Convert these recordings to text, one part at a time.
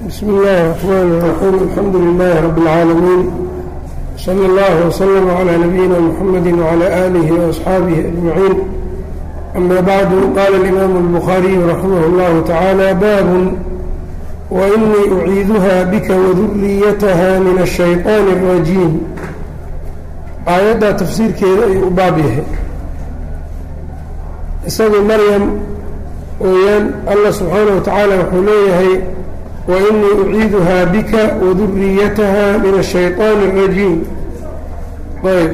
بسم الله الرحمن الرحيم. الحمد لله رب العالمين، صلى الله وسلم على نبينا محمد وعلى آله وأصحابه أجمعين. أما بعد، قال الإمام البخاري رحمه الله تعالى: باب وإني أعيذها بك وذريتها من الشيطان الرجيم. aayadda tafsiirkeeda ayuu u baab yahay. isagoo maryam ooyaan allah subxaanaه wa tacaala wuxuu leeyahay: wainii uciiduhaa bika waduriyataha min الshayطaan الrajiim. ayb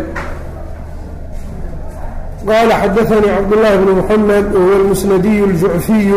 qaala xadaثanii cabdالlahi bn mحamed wahuwa اlmusnadiy الjucfiyu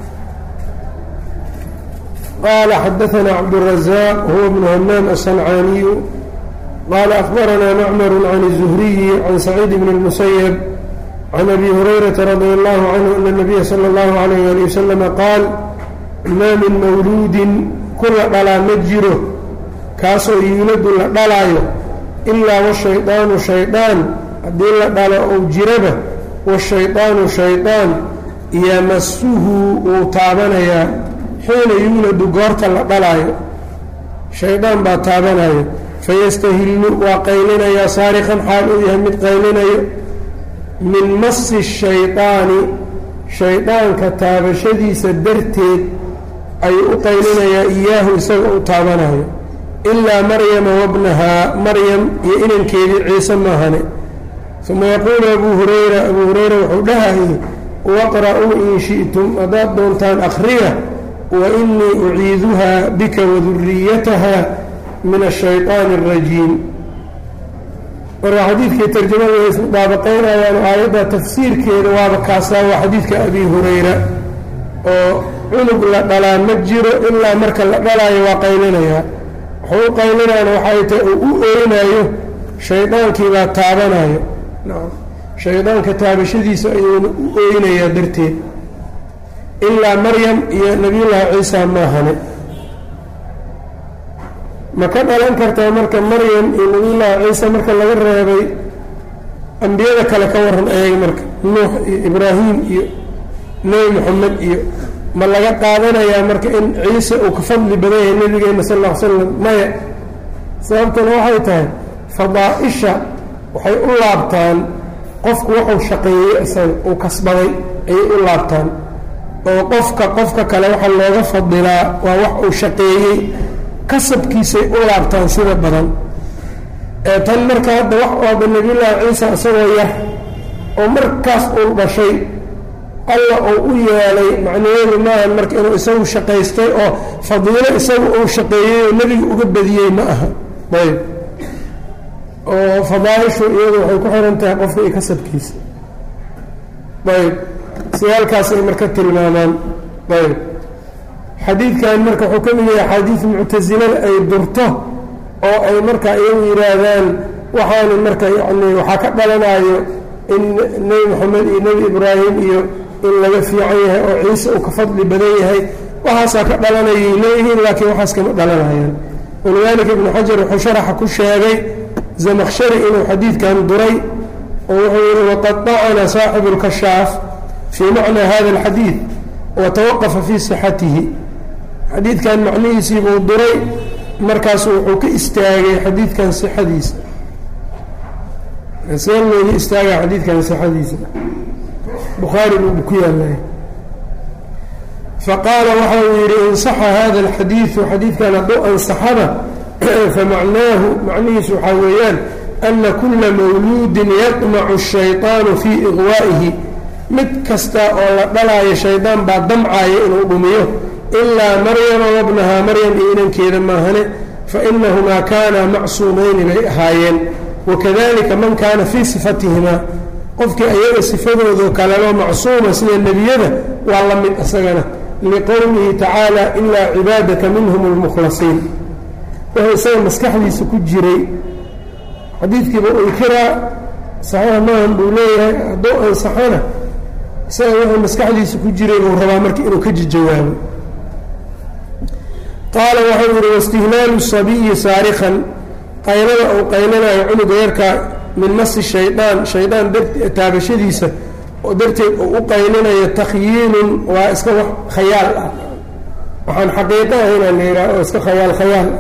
qaala xadaثana cabdالraزاq huwa bn hamaam الصنcaaniyu قال أخبرنا معمر عن الزهري عن سعيد بن المسيب عن أبي هريرة رضي الله عنه أن النبي صلى الله عليه وسلم قال: ما من مولود كل dhلا ma jiro kaasoo yuuladu la dhalaayo ilaa والشhayطاanu شhayطaan haddii la dhalo ou jiraba والشhayطاanu شhayطaan yamasuhu wuu taabanayaa xiina yuuladu goorta la dhalaayo شhayطaan baa taabanayo fayastahillu waa qaylinayaa saarikan xaal uu yahay mid qaylinayo min masi shayطaani shaydaanka taabashadiisa darteed ayuu u qaylinayaa iyaahu isaga u taabanayo ilaa maryama wabnahaa maryam iyo inankeedii ciise maahane. uma yaquulu abuu hurayra wuxuu dhahayay: waqra'uu in shi'tum haddaad doontaan akhriya wainii uciiduhaa bika waduriyataha min الshayطaan الrajiim. marka xadiidkii tarjamada way ismudaabaqaynayaan aayadda tafsiirkeeda waaba kaasaa waa xadiidka abi hurayra oo cunug la dhalaa ma jiro ilaa marka la dhalaayo waa qaylinayaa. wuxuu u qaylinaana waxay tahay uu u ooynayo shaydaankiibaa taabanayo, shaydaanka taabashadiisa ayuuna u ooynayaa darteed ilaa maryam iyo nabiyullaahi ciisa maahane. ma ka dhalan kartaa marka maryam iyo nabiyullaahi ciise marka laga reebay ambiyada kale ka waran ayaga marka nuux iyo ibraahim iyo nebi moxamed iyo ma laga qaadanayaa marka in ciise uu ka fadli badan yahay nebigeena sal lla ly slam? maya. sababtuna waxay tahay fadaa'isha waxay u laabtaan qofku wuxuu shaqeeyey isaga uu kasbaday ayay u laabtaan, oo qofka kale waxa looga fadilaa waa wax uu shaqeeyey kasabkiisay u laabtaan sida badan. tan marka hadda wax ooba nabiyullaahi ciisa isagoo yar oo markaas uu dhashay alla uu u yeelay macnaheedu maahan marka inuu isagu shaqaystay oo fadiilo isagu uu shaqeeyey oo nebiga uga badiyey ma aha. ayb oo fadaaishu iyadu waxay ku xiran tahay qofka iyo kasabkiisa. ayb siyaalkaas ay marka tilmaamaan. ayb xadiidkan marka wuxuu ka mid yahay axaadiis muctasilada ay durto oo ay marka iyagu yidhaahdaan waxaana marka yani waxaa ka dhalanayo in nebi moxamed iyo nebi ibraahim iyo in laga fiican yahay oo ciise uu ka fadli badan yahay waxaasaa ka dhalanayay leeyihiin, laakiin waxaas kama dhalanayaan. walidaalika ibnu xajar wuxuu sharaxa ku sheegay zamakhshari inuu xadiidkan duray oo wuxuu yihi: waqad dacana saaxibu lkashaaf fii macnaa hada alxadiid watawaqafa fii sixatihi. xadiidkan macnihiisii buu duray, markaasu wuxuu ka istaagay xadiidkan sixadiisa. see looga istaaga xadiidkan sixadiisa? bukhaari buu ku yaalay. faqaala waxa uu yidhi: insaxa hada alxadiidu xadiidkan hadduu ansaxaba famacnaahu macnihiisu waxaa weeyaan ana kula mawluudin yadmacu الshayطaanu fii iqwaa'ihi. mid kasta oo la dhalaayo shaydaan baa damcaaya inuu dhumiyo ilaa maryama wabnahaa maryam iyo inankeeda maahane, fainahumaa kaanaa macsuumayni bay ahaayeen. wakadalika man kaana fii sifatihimaa qofkii ayaga sifadoodao kalelo macsuuma sida nebiyada waa la mid isagana, liqowlihi tacaala: ilaa cibaadaka minhum اlmukhlasiin. wuxuu isaga maskaxdiisa ku jiray xadiidkiiba unkiraa saxiix maahan buu leeyahay. hadduu ansaxana isaga wuxuu maskaxdiisa ku jiray buu rabaa marka inuu ka jawaabo. qaala waxau yihi: waistihlaalu sabiyi saarikan qaylada uu qaylanayo cunuga yarkaa min masi shaydaan shaydaan taabashadiisa oo darteed uu u qaylinayo takhyiilun waa iska wax khayaal ah waxaan xaqiiqo ahaynaa la yidhaha oo iska khayaal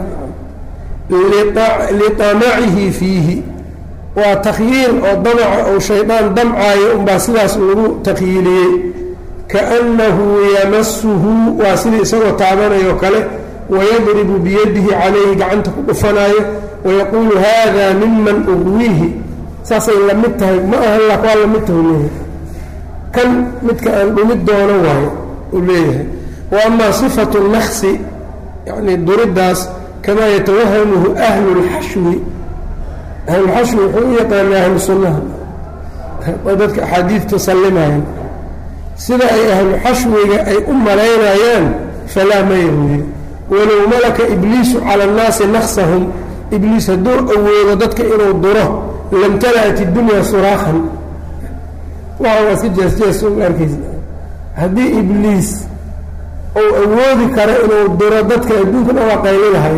liطamacihi fiihi waa takhyiil oo damaca ou shaydaan damcaayo unbaa sidaas lagu takhyiiliyey kaأnnahu yamasuhu waa sidii isagoo taabanayo kale wayadribu biyadihi calayhi gacanta ku dhufanaayo wayaquulu hada miman ugwiihi saasay la mid tahay ma aha la waa la mid tahay leeyahay kan midka aan dhumid doono waayo uu leeyahay wa amaa sifatu naksi yani duridaas kamaa yatawahamuhu ahlu lxashwi ahlulxashwi wuxuu u yaqaanaa ahlu sunnaha dadka axaadiidta sallimayan sida ay ahlu xashwiga ay u malaynayaan falaa ma yahuuye walow malaka ibliisu cala annaasi naksahum ibliis hadduu awoodo dadka inuu duro lamtala'at iddunya suraakhan waa si jees u arkaysa haddii ibliis ou awoodi karo inuu duro dadka adduunkana waa qayli lahay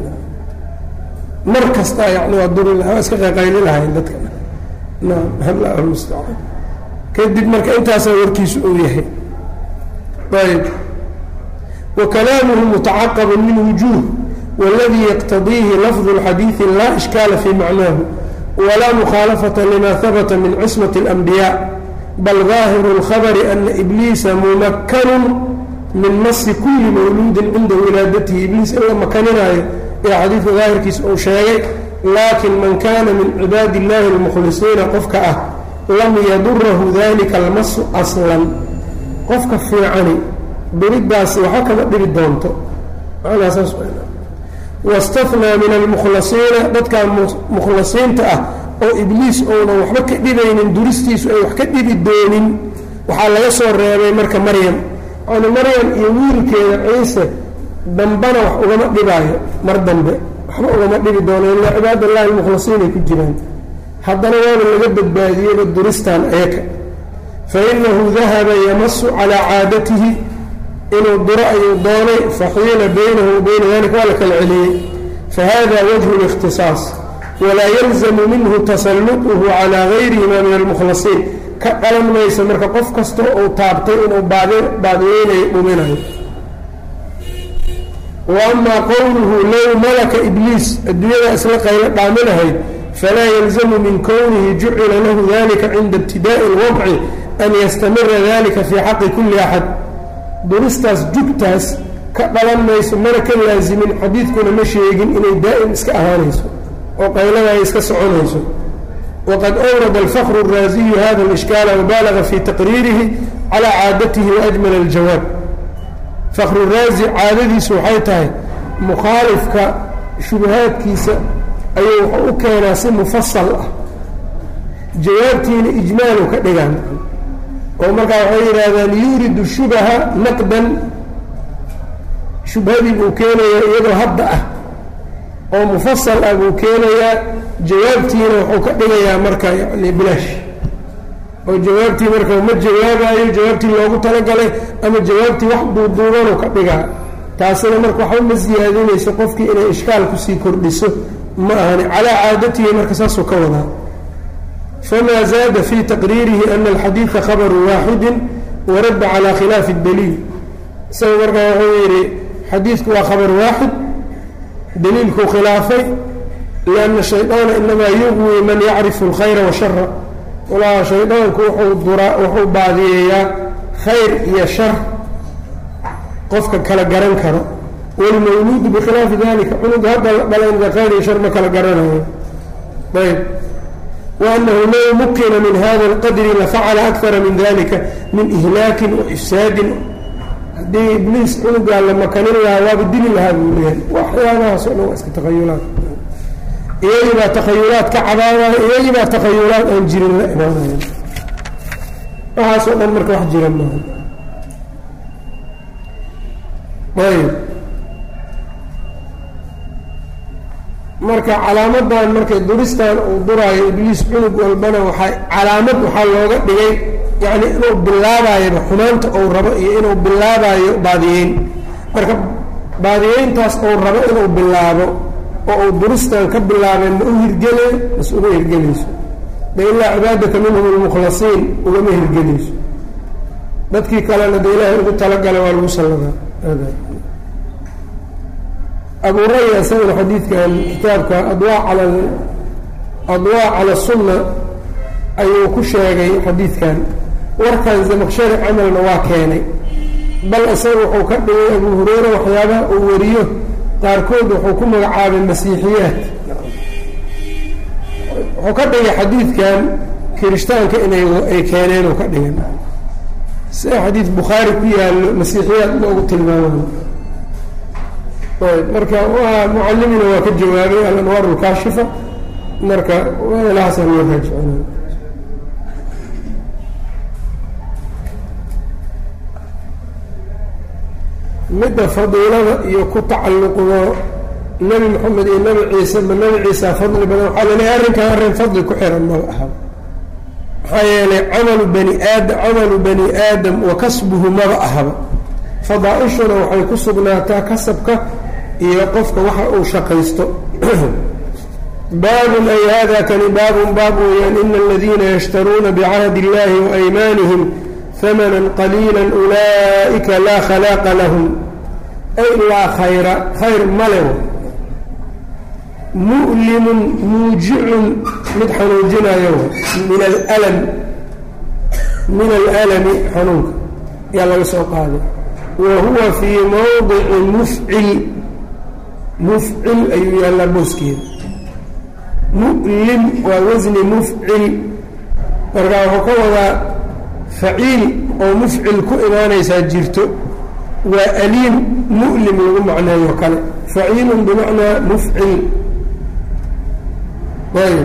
mar kasta yani waa duri laha waa iska qayli lahayn dadka naam allah almustacaan kadib marka intaasaa warkiisu uu yahay ayb وكلامه متعقب من وجوه والذي يقتضيه لفظ الحديث لا إشكال في معناه ولا مخالفة لما ثبت من عصمة الأنبياء بل ظاهر الخبر أن إبليس ممكن من نص كل مولود عند ولادته إبليس إلا مكاننا يا حديث ظاهر كيس أو شيء لكن من كان من عباد الله المخلصين قفك لم يضره ذلك المص أصلا قفك في عني biridaasi waxaa kama dhibi doonto macnaa saas wastathnaa min almukhlasiina dadkan mukhlasiinta ah oo ibliis ounan waxba ka dhibaynin duristiisu ay wax ka dhibi doonin waxaa laga soo reebay marka maryam yani maryam iyo wiilkeeda ciise dambana wax ugama dhibaayo mar dambe waxba ugama dhibi doono ilaa cibaadallahi almukhlasiin ay ku jiraan haddana waana laga badbaadiyeyba duristan ayaka fa inahu dahaba yamasu calaa caadatihi inuu duro ayuu doonay faxiila baynahu wa bayna dalika waa la kala celiyey fahada wajhu الاkhtiصaaص walaa yalzamu minhu tasalluطuhu calىa gayrihima min almukhlasiin ka dhalan maysa marka qof kasta uu taabtay inuu baadiyeynayo dhuminayo wa amaa qowluhu low malaka ibliis adduunyada isla qaylo dhaaminahayd falaa yalzamu min kownihi jucila lahu dalika cinda ibtidaaءi اlwadci an yastamira dalika fii xaqi kuli axad duristaas jugtaas ka dhalan mayso mana ka laasimin xadiidkuna ma sheegin inay daa'im iska ahaanayso oo qaylada ay iska soconayso waqad awrada alfakru الraaziyu hada اlishkaala wabaalaga fii taqriirihi calaa caadatihi waajmala aljawaab fakru raazi caadadiisu waxay tahay mukhaalifka shubahaadkiisa ayuu wuxuu u keenaa si mufasal ah jawaabtiina ijmaalu ka dhigaan oo markaa waxay yidhaahdaan yuridu shubaha naqdan shubhadii buu keenayaa iyadoo hadda ah oo mufasal ah buu keenayaa jawaabtiina wuxuu ka dhigayaa marka yani bilaash oo jawaabtii marka ma jawaabayo jawaabtii loogu talagalay ama jawaabtii wax duuduubanuu ka dhigaa taasina marka waxba ma siyaadinayso qofkii inay ishkaal kusii kordhiso ma ahani calaa caadatihi marka saasuu ka wadaa فما زاد في تقريره أن الحديث خبر واحد ورد على خلاف الدليل سوى مرقى وغيري حديثك هو خبر واحد دليلك خلافي لأن الشيطان إنما يغوي من يعرف الخير والشر ولا شيطانك وحو بعضيه خير يا شر قفك كلا قرن كرا والمولود بخلاف ذلك عنق هذا بلين خير يا شر ما كلا قرنه طيب وأنه لو مكن من هذا القدر لفعل أكثر من ذلك من إهلاك وإفساد دي إبليس قال لما كان لها وابدين لها بوليها وأحيانا سألوا أسك تخيلات إيجب تخيلات كعبارة إيجب تخيلات أنجر الله وحاسوا أمرك واحد جيران الله طيب marka calaamadan markay duristan uu duraayo ibliis cunug walbana waxay calaamad waxaa looga dhigay yani inuu bilaabayo xumaanta uu rabo iyo inuu bilaabayo baadiyeyn marka baadiyeyntaas uu rabo inuu bilaabo oo uu duristan ka bilaabeen ma u hirgele mas uma hirgelayso de ilaa cibaadaka minhum almukhlasiin ugama hirgelayso dadkii kalena de ilaahay ugu talagalay waa lagu salladaa abu raya isaguna xadiidkan kitaabka adwaa cala sunna ayuu ku sheegay xadiidkan warkan zamaqshari camalna waa keenay bal isaga wuxuu ka dhigay abu hurayra waxyaabaha uu wariyo qaarkood wuxuu ku magacaabay masiixiyaad wuxuu ka dhigay xadiidkan kirishtaanka ay keeneen oo ka dhigan sida xadiid bukhaari ku yaallo masiixiyaad loogu tilmaamayo marka waa mucallimina waa ka jawaabay alanwaar ulkaashifa marka weelahaasaa loo raajicina midda fadiilada iyo ku tacalluqdo nebi moxamed iyo nebi ciise ma nebi ciisa fadli badan waxaa laleeyahay arrinkan arrin fadli ku xiran maba aha maxaa yeelay camalu bani aadam wa kasbuhu maba ahaba fadaa-ishuna waxay ku sugnaataa kasabka iyo qofka waxa uu shaqaysto baabun ay hada kani baabun baab weeyaan ina aladiina yashtaruuna bicahdi illahi waaymaanihim hamanan qaliila ulaa'ika laa khalaaqa lahum ay laa khayra khayr male mu'limun muujicun mid xanuujinayo min alalami xanuunka yaa laga soo qaaday wa huwa fii mawdici mufcil ayuu yaallaa booskeeda mu'lim waa wasni mufcil markaa wuxuu ka wadaa faciil oo mufcil ku imaanaysaa jirto waa aliim mu'lim lagu macneeyo kale faciilun bimacnaa mufcil ayb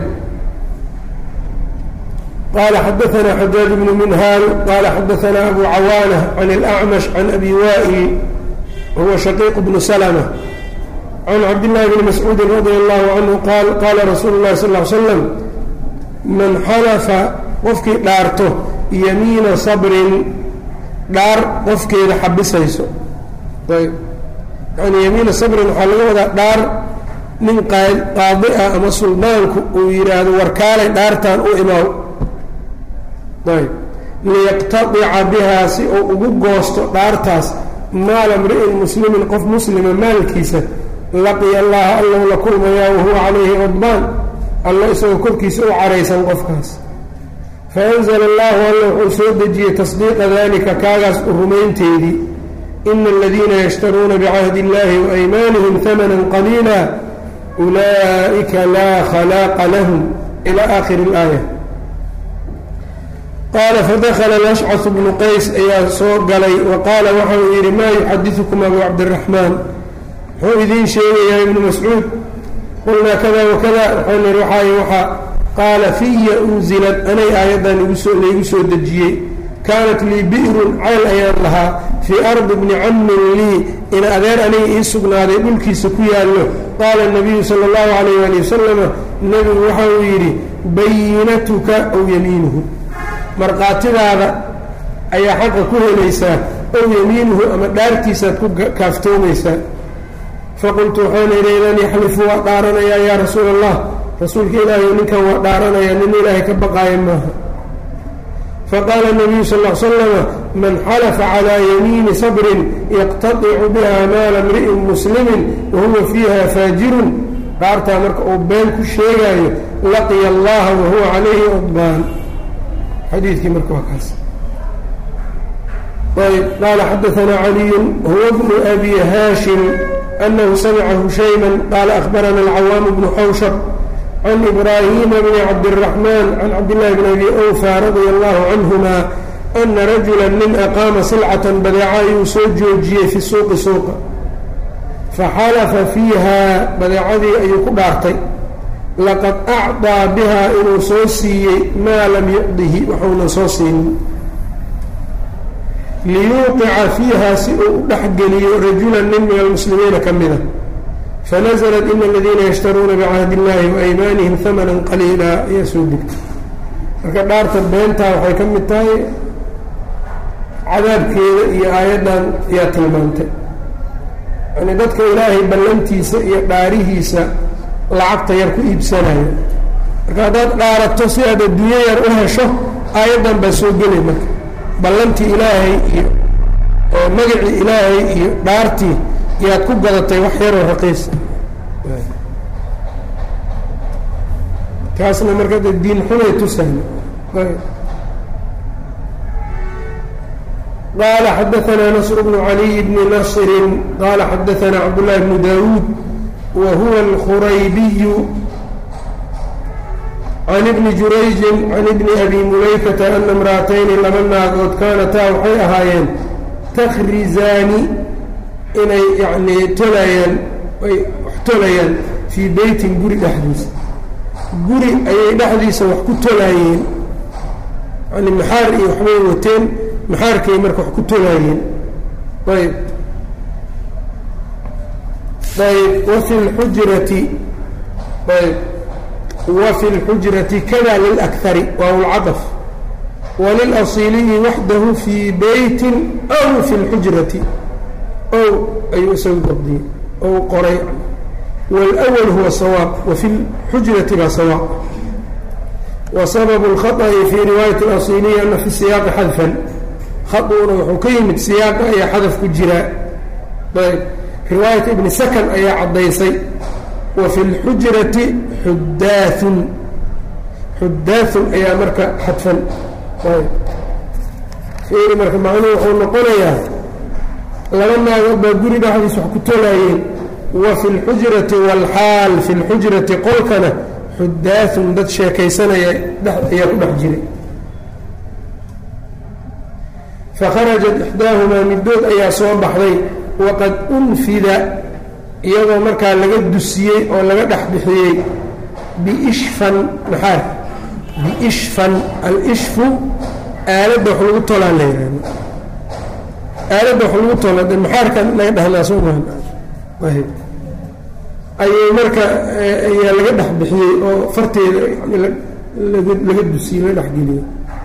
qaala xadaثna xajaaj bnu minhaal qaala xadaثna abu cawaanة can اlأcmash can abi waa'il huwa shaqiiq bnu slmة can cabdالlahi bni mascuudi radi allahu canhu qaal qaala rasuulu اlahi sal ly slam man xalafa qofkii dhaarto yamiina sabrin dhaar qofkeeda xabisayso ayb yani yamiina sabrin waxaa laga wadaa dhaar nin qaadi ah ama suldaanku uu yidhaahdo warkaalay dhaartaan u imaaw ayb liyaqtadica bihaa si uu ugu goosto dhaartaas maala mri'in muslimin qof muslima maalkiisa laqiya allaha allow la kulmayaa wahuwa calayhi qadbaan allo isagoo korkiisa u caraysan qofkaas faanzla allahu alla wuxuu soo dejiyey tasdiiqa dalika kaagaas u rumaynteedii ina aladiina yashtaruuna bicahdi illahi waaymaanihim hamanan qaliila ulaa'ika laa khalaaqa lahum ila aakhiri اlaaya qaala fadakla alashcaث bnu qays ayaa soo galay wa qaala waxa uu yidhi maa yuxadiثukum abu cabdiraxmaan muxuu idiin sheegayaa ibnu mascuud qulnaa kada wakada waxaan nihi waxaa qaala fiya unzilad anay aayaddan laygu soo dejiyey kaanat lii bi'run ceel ayaan lahaa fii ardi bni cammin lii ina adeer aniga ii sugnaaday dhulkiisa ku yaallo qaala nabiyu sala allahu calayh ali wasalama nebigu waxa uu yidhi bayinatuka ow yamiinuhu markhaatidaada ayaa xaqa ku helaysaa ow yamiinuhu ama dhaartiisaad ku kaaftoomaysaa faqultu waxaan idhi idan yaxlifu waa dhaaranayaa yaa rasuula allah rasuulka ilaahay ninkan waa dhaaranaya nin ilaahay ka baqaaya maaha faqaala nabiyu sal l slama man xalafa calaa yamiini sabrin yaqtadicu biha maala mri'in muslimin wahuwa fiiha faajirun dhaartaa marka uu been ku sheegaayo laqiya allaha wahuwa calayhi qadbaan xadiidkii marka waa kaas ayb qaala xadaanaa caliyun huwa bnu abi haashim anahu samica hushayman qaala ahbarana alcawaamu bnu xawshab can ibraahima bni cabdiraxmaan can cabdillahi bni abi awfa radia allahu canhuma ana rajula nin aqaama silcatan badeeca ayuu soo joojiyey fi suuqi suuqa faxalafa fiiha badeecadii ayuu ku dhaartay laqad acdaa bihaa inuu soo siiyey maa lam yucdihi waxuunan soo siinin liyuuqica fiiha si uu u dhexgeliyo rajulan nin min almuslimiina ka mida fanaزlat ina aladiina yashtaruuna bicahdi illahi waaymaanihim hamanan qaliila ayaa soo degtay marka dhaarta beentaa waxay ka mid tahay cadaabkeeda iyo aayaddan ayaa tilmaantay yani dadka ilaahay ballantiisa iyo dhaarihiisa lacagta yar ku iibsanayo marka haddaad dhaarato si aad adduunyo yar u hesho aayaddan baa soo gelay marka ballantii ilaahay iyo magacii ilaahay iyo dhaartii yaad ku gadatay wax yaroo raqiis taasna marka diin xumay tusahna قال xdثna نصر بن علي بن نصر qال xdثna cبدالله بن داود وهو الخريبي عن ابن جurayج عن ابن أbي مulayكة أن امرأتين laba naagood kaanataa waxay ahaayeen تkriزaani inay yani tolayaan ay wax tolayaan fii beytin guri dhexdiisa guri ayay dhexdiisa wax ku tolaayeen yani maxaar iyo waxbay wateen maxaarkay marka wax ku tolaayeen ayb wafi اlxujrati ayb wafi اlxujrati kada lilأkhari waaw اlcaطf walilأصiliyi waxdahu fii beyti aw fi اlxujrati ow ayuu isagu dabdiyey ow qoray wاlأwl huwa sawaab wafi اlxujrati baa sawaab وsبب الخطأ في riwaaية الأصيلية أن في السiyاaqi xadفا haطuna wuxuu ka yimid siyaaqa ayaa xadaf ku jiraa ayb riwaayaة iبn sakn ayaa caddaysay وفي الxujرaةi xudaaثun ayaa marka xadfan ayb marka macnuhu wuxuu noqonayaa laba naagood baa guri dhexdiis wax ku tolaayeen وفي الxujرaةi والxaal في الxujرaةi qolkana xudaaثun dad sheekaysanaya ayaa ku dhex jiray fakharajat ixdaahumaa middood ayaa soo baxday waqad unfida iyadoo markaa laga dusiyey oo laga dhex bixiyey biishfan maxaar biishfan alishfu aaladda wax lagu tolaan la yihahdo aaladda wax lagu tola de maxaarkan laga dhahnaa soo mahan ayay marka ayaa laga dhex bixiyey oo farteeda laga dusiyey laga dhexgeliyey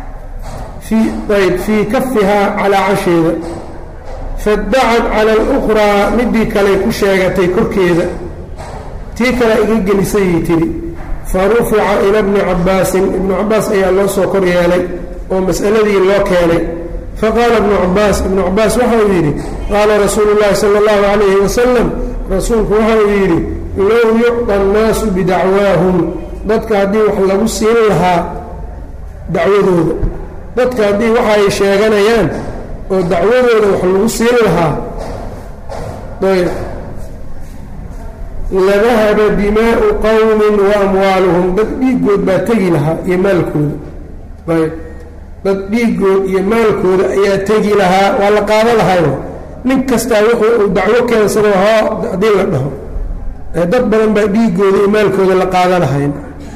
fii kafihaa calaa casheeda fadacad cala اlأkhraa midii kaley ku sheegatay korkeeda tii kale iga gelisayay tidhi farufica ila bni cabaasin ibnu cabaas ayaa loo soo kor yeelay oo mas'aladii loo keenay faqaala ibnu cabaas waxa uu yidhi qaala rasuulu اllahi salى اllahu عalayhi wasalam rasuulku waxa uu yidhi low yucطى الnaasu bidacwaahum dadka haddii wax lagu siin lahaa dacwadooda dadka haddii waxa ay sheeganayaan oo dacwadooda wax lagu siin lahaa ayb ladahaba dimaa'u qowmin wa amwaaluhum dad dhiiggood baa tegi lahaa iyo maalkooda ayb dad dhiiggood iyo maalkooda ayaa tegi lahaa waa la qaado lahayo nin kastaa wuxuu uu dacwo keensado haddii la dhaho dad badan baa dhiigooda iyo maalkooda la qaada lahayn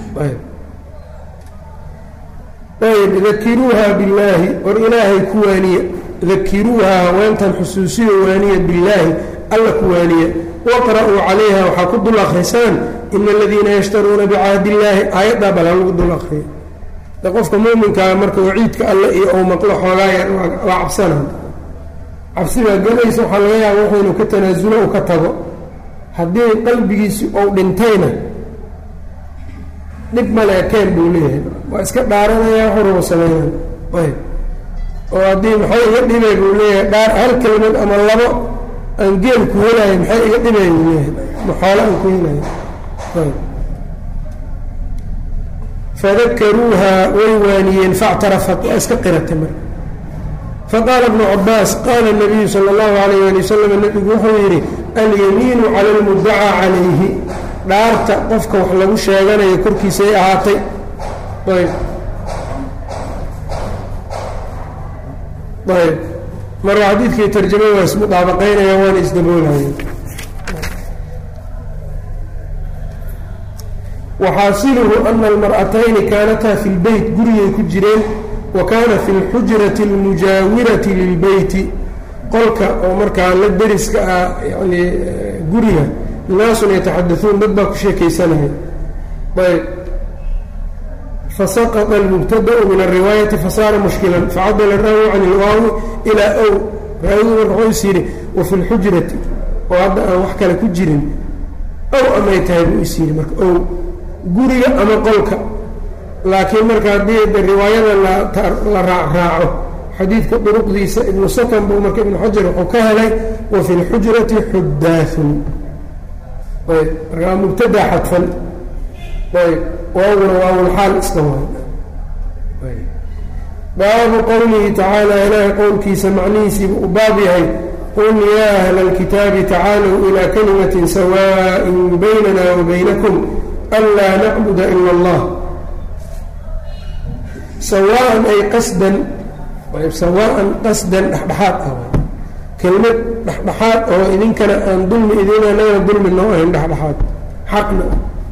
ayb dakiruuha billaahi war ilaahay ku waaniya dakiruuha haweentan xusuusiyo waaniya billaahi alla ku waaniya waqra'uu calayha waxaa ku dul akhrisaan ina aladiina yashtaruuna bicahdi illaahi aayaddaa bala lagu dul akhriya de qofka muuminkaa marka waciidka alle iyo ou maqlo xoogaaya waa cabsanaa cabsi baa galaysa waxaa laga yaaba wuxuu inuu ka tanaasulo u ka tago haddii qalbigiisi ou dhintayna dhib male ekeen buu leeyahay waa iska dhaaranaya xurubu sameeyaan ayb oo haddii maxay iga dhibay buu leeyahay dhaar hal kelimad ama labo aan geel ku helayo maxay iga dhibay buu leeyahay ma xoolo aan ku helayo ayb fadakaruuha way waaniyeen factarafat waa iska qiratay marka faqaala ibnu cabaas qaala nabiyu sala allahu alayh ali wasalam nebigu wuxuu yidhi alyamiinu cala almudacaa calayhi dhaarta qofka wax lagu sheeganayo korkiisay ahaatay ayb marka xadiidkii tarjamada waa ismudaabaqaynaya waana isdaboolaya waxaasiluhu ana almar'atayni kaanataa fi lbeyt gurigay ku jireen wa kaana fi اlxujrati اlmujaawirati lilbeyti qolka oo markaa la deriska ah yani guriga naasun yataxadauun dad baa ku sheekaysanaya ayb fasaqطa اlmubtadaأu min الriwaayati fasaara mushkilan facadala raawi can ilwaawi ilaa ow raawigu marka wuxuu is yidhi wafi اlxujrati oo hadda aan wax kale ku jirin ow amay tahay buu is yidhi marka ow guriga ama qolka laakiin marka haddii riwaayada la raacraaco xadiidka duruqdiisa ibnu sakan buu marka ibnu xajar wuxuu ka helay wa fi lxujrati xudaaثun ayb markaa mubtada xadfan ayb waawna waawlxaal iska waay baabu qowlihi tacaala ilaahay qowlkiisa macnihiisiibu u baab yahay qul yaa ahla اlkitaabi tacaaluu ilaa kalimatin sawaaءin baynana wa baynakum anlaa nacbuda ila اllah sawaan ay qasdan sawaan qasdan dhexdhexaad ah kelmad dhexdhexaad oo idinkana aan dulmi idin anagana dulmi noo ahayn dhexdhexaad xaqna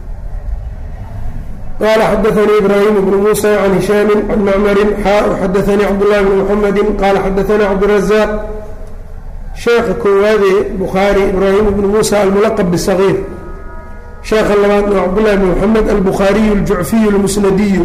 qال xdثnي إbrahيم بن موسى عن هiشhاm عن mcmr xdثnي cبدالله بن محمد qال xdثnي cبدالرزاq شheeka koowaadee bخaarي إbrahيم بن موسى الملqب bالصغير شheeka labaad cبدالله بن محمد الbخاaري الجuعفي المسندي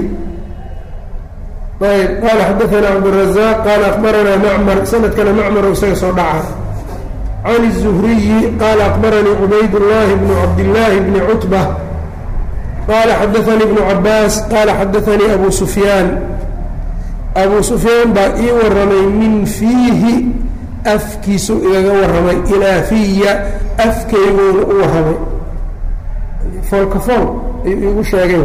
ayb qال xdثnي cبدالرزاq qال أخبرnaa mcmر snadkana mcmr isaga soo dhaca عن الزهري qال أخبرnيi عbayd اللhi بن cabdاللahi بن cتبة qال xdثnي بن cabاas qال xdثnي أbو سفyاan أbuu سفyاan baa ii waramay min fiihi afkiisu igaga waramay ilaa fiya afkayguuna u waramay foolkafool ayuu iigu sheegay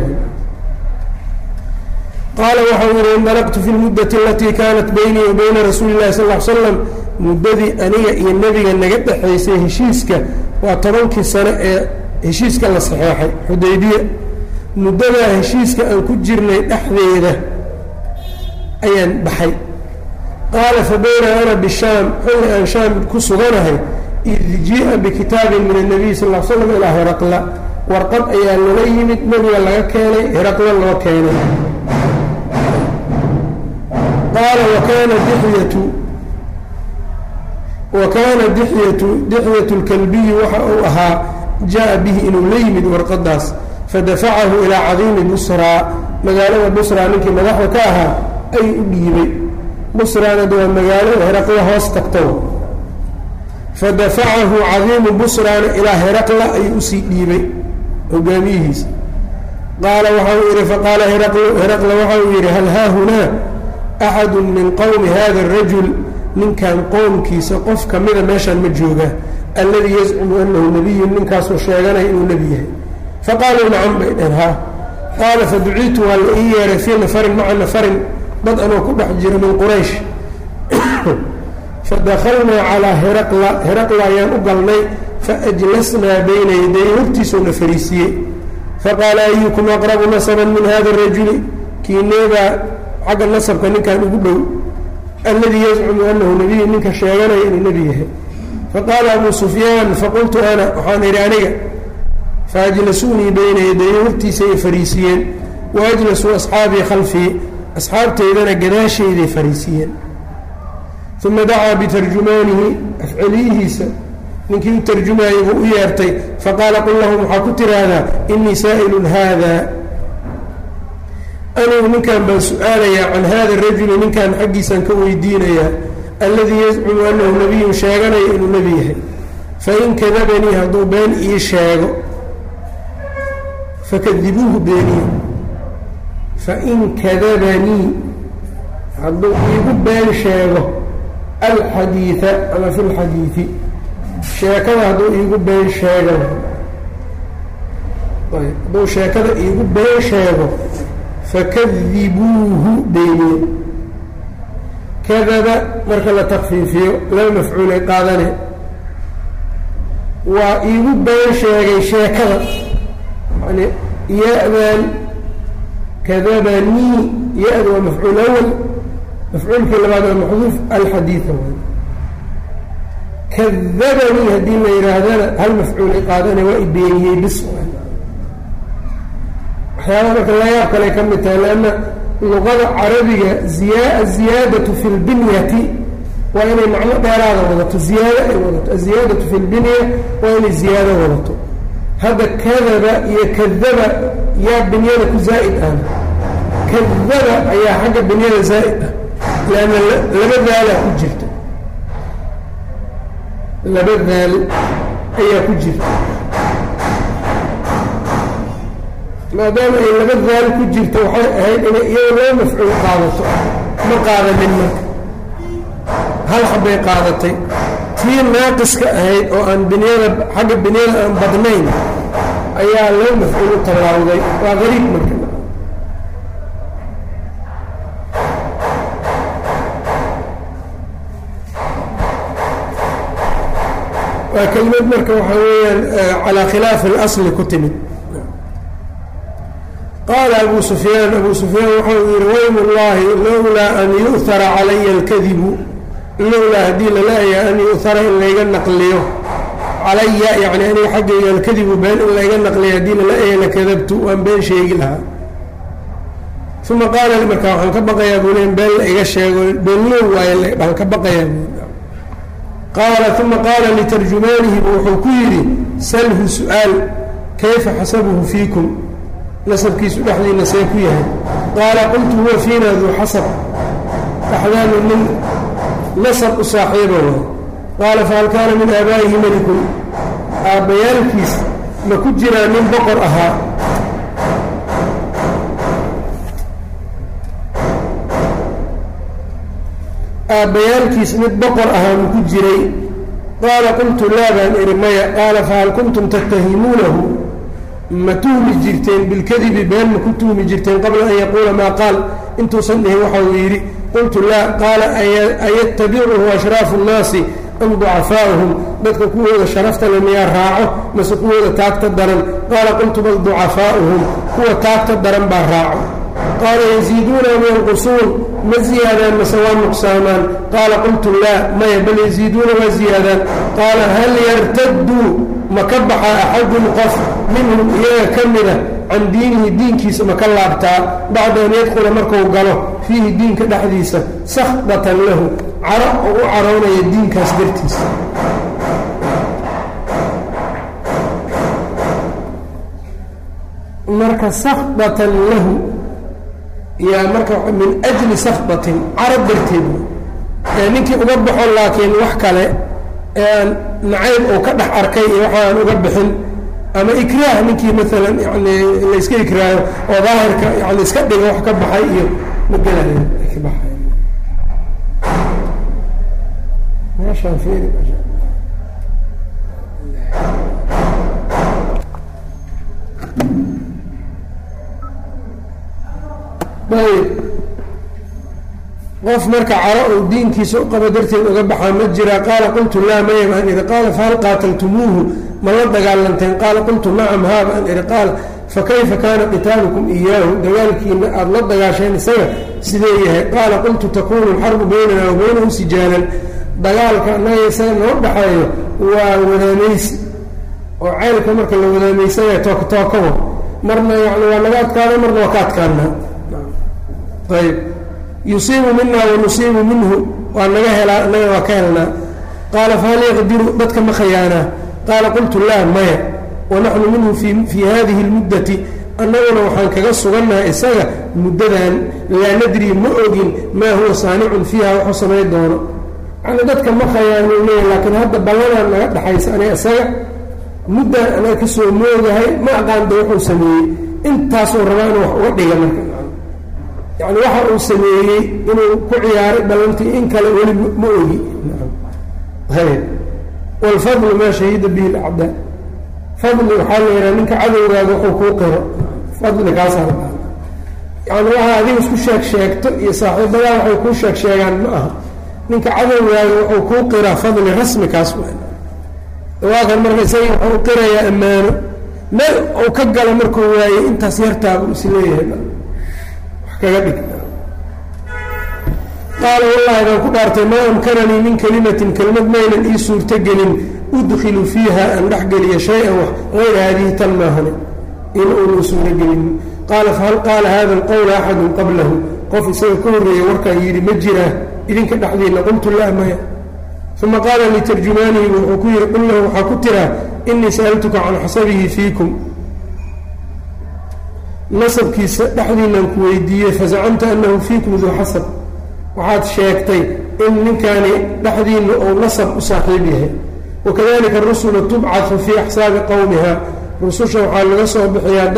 qaala waxau yihi indalqtu fi اlmudati alatii kanat baynii wa bayna rasuuli الlahi sal اه ly slam muddadii aniga iyo nebiga naga dhexaysay heshiiska waa 10kii sano ee heshiiska la saxeexay xudaybiya muddadaa heshiiska aan ku jirnay dhexdeeda ayaan baxay qaala fa bayna ana bishaam xilli aan shaam ku suganahay id jii'a bikitaabin min الnabiy sal ll ly slam ilaa heraqla warqad ayaa lala yimid nebiga laga keenay heraqla loo keenay qaala wakaana dixyatu اlkalbiyi waxa uu ahaa jaa bihi inuu la yimid warqadaas fadafacahu ilaa cadiimi busraa magaalada busraa ninkii madaxda ka ahaa ayuu u dhiibay busraanad waa magaalo heraqla hoos tagto fadafacahu cadiimu busraana ilaa heraqla ayuu usii dhiibay hogaamiyihiisa qaala waxau yihi faqaala heraqla waxau yihi hal haahunaa axadu min qowmi hada الrajul ninkan qoomkiisa qof kamida meeshaan ma jooga alladii yazcumu anahu nabiyun ninkaasoo sheeganaya inuu nebi yahay faqaaluu nacam bay dheen haa qaala faduciitu waa la ii yeeray fii nafarin maca nafarin dad anoo ku dhex jira min quraysh fadakalnaa calaa heraqla ayaan u galnay faajlasnaa bayna yaday hortiisuuna fariisiiyey faqaala ayukum aqrabu nasaban min hada rajuli kiineebaa xagga nasabka ninkan ugu dhow alladii yazcumu anahu nebiyu ninka sheeganaya inuu nebi yahay faqaala abuu sufyaan faqultu ana waxaan idhi aniga faajlasuunii bayna yadaye hortiisay fariisiyeen waajlasuu asxaabii khalfii asxaabteydana gadaashayday fariisiyeen uma dacaa bitarjumaanihi afceliyihiisa ninkii u tarjumaayay buu u yeertay faqaala qul lahum waxaa ku tiraahdaa inii saa'ilun haada anigu ninkan baan su-aalayaa can hada rajuli ninkan xaggiisaan ka weydiinayaa alladii yazcumu anahu nebiyun sheeganaya inuu nebi yahay fain kadabanii hadduu been ii sheego fakadibuuhu beeniya fain kadabanii hadduu iigu been sheego alxadiida ama fi lxadiidi sheekada hadduu iigu been sheego hadduu sheekada iigu been sheego fakadibuuhu beeniye kadaba marka la takfiifiyo laba mafcuulay qaadane waa iigu been sheegay sheekada yani ya-dan kadabanii ya-da waa mafcuul awal mafcuulkii labaad waa maxduuf alxadiida waay kadabanii haddii la yidhaahdana hal mafcuulay qaadane waa i beeniyey bis waxyaaba marka layaab kale ka mid tahay leanna luqada carabiga aziyaadatu fi lbinyati waa inay macno dheeraada wadato ziyaado ay wadato aziyaadatu fi lbinya waa inay ziyaado wadato hadda kadaba iyo kadaba yaa binyada ku zaa'id ah kadaba ayaa xagga binyada zaa'id ah leanna laba daalaa ku jirta laba daal ayaa ku jirta maadaama ay laba daal ku jirta waxay ahayd inay iyadoo laba mafcuul qaadato ma qaadanin marka hal xabbay qaadatay tii naaqiska ahayd oo aan biniyada xagga biniyada aan badnayn ayaa loo mafcuulu tallaawday waa qariib marka waa kelimad marka waxaa weeyaan calaa khilaafi اlasli ku timid qaala abu sufyaan waxau yihi waym اllahi lowlaa an yu'hara calaya اlkadibu lowlaa haddii laleeyahay an yu'hara in layga naqliyo calaya yani aniga xaggayga alkadibu been in layga naqliyo haddii laleeyahay lakadabtu waan been sheegi lahaa uma qaala marka waxaan ka baqayaa buu le been la iga sheego beenlow waaye baan ka baqayaa qaala uma qaala litarjumaanihi wuxuu ku yidhi salhu su-aal kayfa xasabuhu fiikum nasabkiisu dhexdiina see ku yahay qaala qultu huwa fiina duu xasab dhexdaanu nin nasab u saaxiiba waay qaala fahal kaana min aabaa'ihi melikun aabbayaalkiis ma ku jiraa nin boqor ahaa aabbayaalkiis mid boqor ahaa ma ku jiray qaala qultu laa baan ihi maya qaala fahal kuntum tattahimuunahu ma tuhmi jirteen bilkadibi been ma ku tuhmi jirteen qabla an yaquula maa qaal intuusan dhihin waxa uu yidhi qultu laa qaala ayattabicuhu ashraafu nnaasi am ducafaa'uhum dadka kuwooda sharafta le miyaa raaco mase kuwooda taagta daran qaala qultu bal ducafaa'uhum kuwa taagta daran baa raaco qaala yaziiduuna am yanqusuun ma ziyaadaan mase waa nuqsaamaan qaala qultu laa maya bal yaziiduuna waa ziyaadaan qaala hal yartaduu ma ka baxaa axadun qof minhum iyaga ka mida can diinihi diinkiisa ma ka laabtaa bacda an yadkhula markuu galo fiihi diinka dhexdiisa sakhdatan lahu caro oo u caroonaya diinkaas dartiisa marka sakhdatan lahu yaa marka min ajli sakdatin carab darteed ninkii uga baxo laakiin wax kale aan nacayb oo ka dhex arkay iyo waxa aan uga bixin ama ikraah ninkii maalan yani la iska ikraayo oo daahirka yani iska dhiga wax ka baxay iyo magalaaya ka baxay meeshaan fiiri ayb qof marka caro uu diinkiisa u qabo darteed uga baxaa ma jiraa qaala qultu laa maya baan idhi qaala fahal qaataltumuuhu ma la dagaalanteen qaala qultu nacam haa baan idhi qaala fakayfa kaana qitaalukum iyaahu dagaalkiina aada la dagaasheen isaga sidee yahay qaala qultu takuunu alxarbu baynana wa baynahu sijaalan dagaalka annaga isaga noo dhaxeeyo waa wadaamaysi oo ceylka marka la wadaamaysanaya tookatookawa marna yani waa naga adkaada marna waa ka adkaanaa ayb yusiibu mina wanusiibu minhu waa naga helaa annaga waa ka helnaa qaala fahal yaqdiru dadka ma khayaanaa qaala qultu laa maya wanaxnu minhu fii hadihi اlmuddati annaguna waxaan kaga sugannahay isaga muddadan laa nadri ma ogin maa huwa saanicun fiiha waxuu samay doono yani dadka ma khayaano leeya laakiin hadda ballanaan naga dhexaysa aniga isaga muddaan anaga kasoo moogahay ma aqaanda wuxuu sameeyey intaasuu rabaa inuu wax uga dhiga marka yani waxa uu sameeyey inuu ku ciyaaray ballantii in kale weli ma ogi wاlfadlu maa shahida bihi اlacdaa fadli waxaa la yidhaha ninka cadowgaaga wuxuu kuu qiro fadli kaasaa la dhaha yani waxa adiga isku sheegto iyo saaxiibadaa waxay kuu sheegaan ma aha ninka cadowgaaga wuxuu kuu qiraa fadli rasmi kaas waa kan marka isaga wuxuu qirayaa ammaano meel uu ka galo markuu waayey intaas yartaabuu is leeyahay qaala wallahi baan ku dhaartay maa amkananii min kelimatin kelimad maynan ii suurtogelin udkilu fiiha aan dhexgeliya shay-an wax hayra haadihi tan maahane in uuna suurogelin qaala fahal qaala hada alqowla axadun qablahu qof isaga ka horreeya warkaan yidhi ma jiraa idinka dhexdiina qultu laa maya uma qaala litarjumaanihi wuxuu ku yidhi qul lahu waxaa ku tiraa inii sa'altuka can xasabihi fiikum nasabkiisa dhexdiinaan ku weydiiyey fazacamta annahu fiikum duu xasab waxaad sheegtay in ninkaani dhexdiinna uu nasab u saaxiib yahay wakadalika arusulu tubcadu fii axsaabi qowmiha rususha waxaa laga soo bixiyaa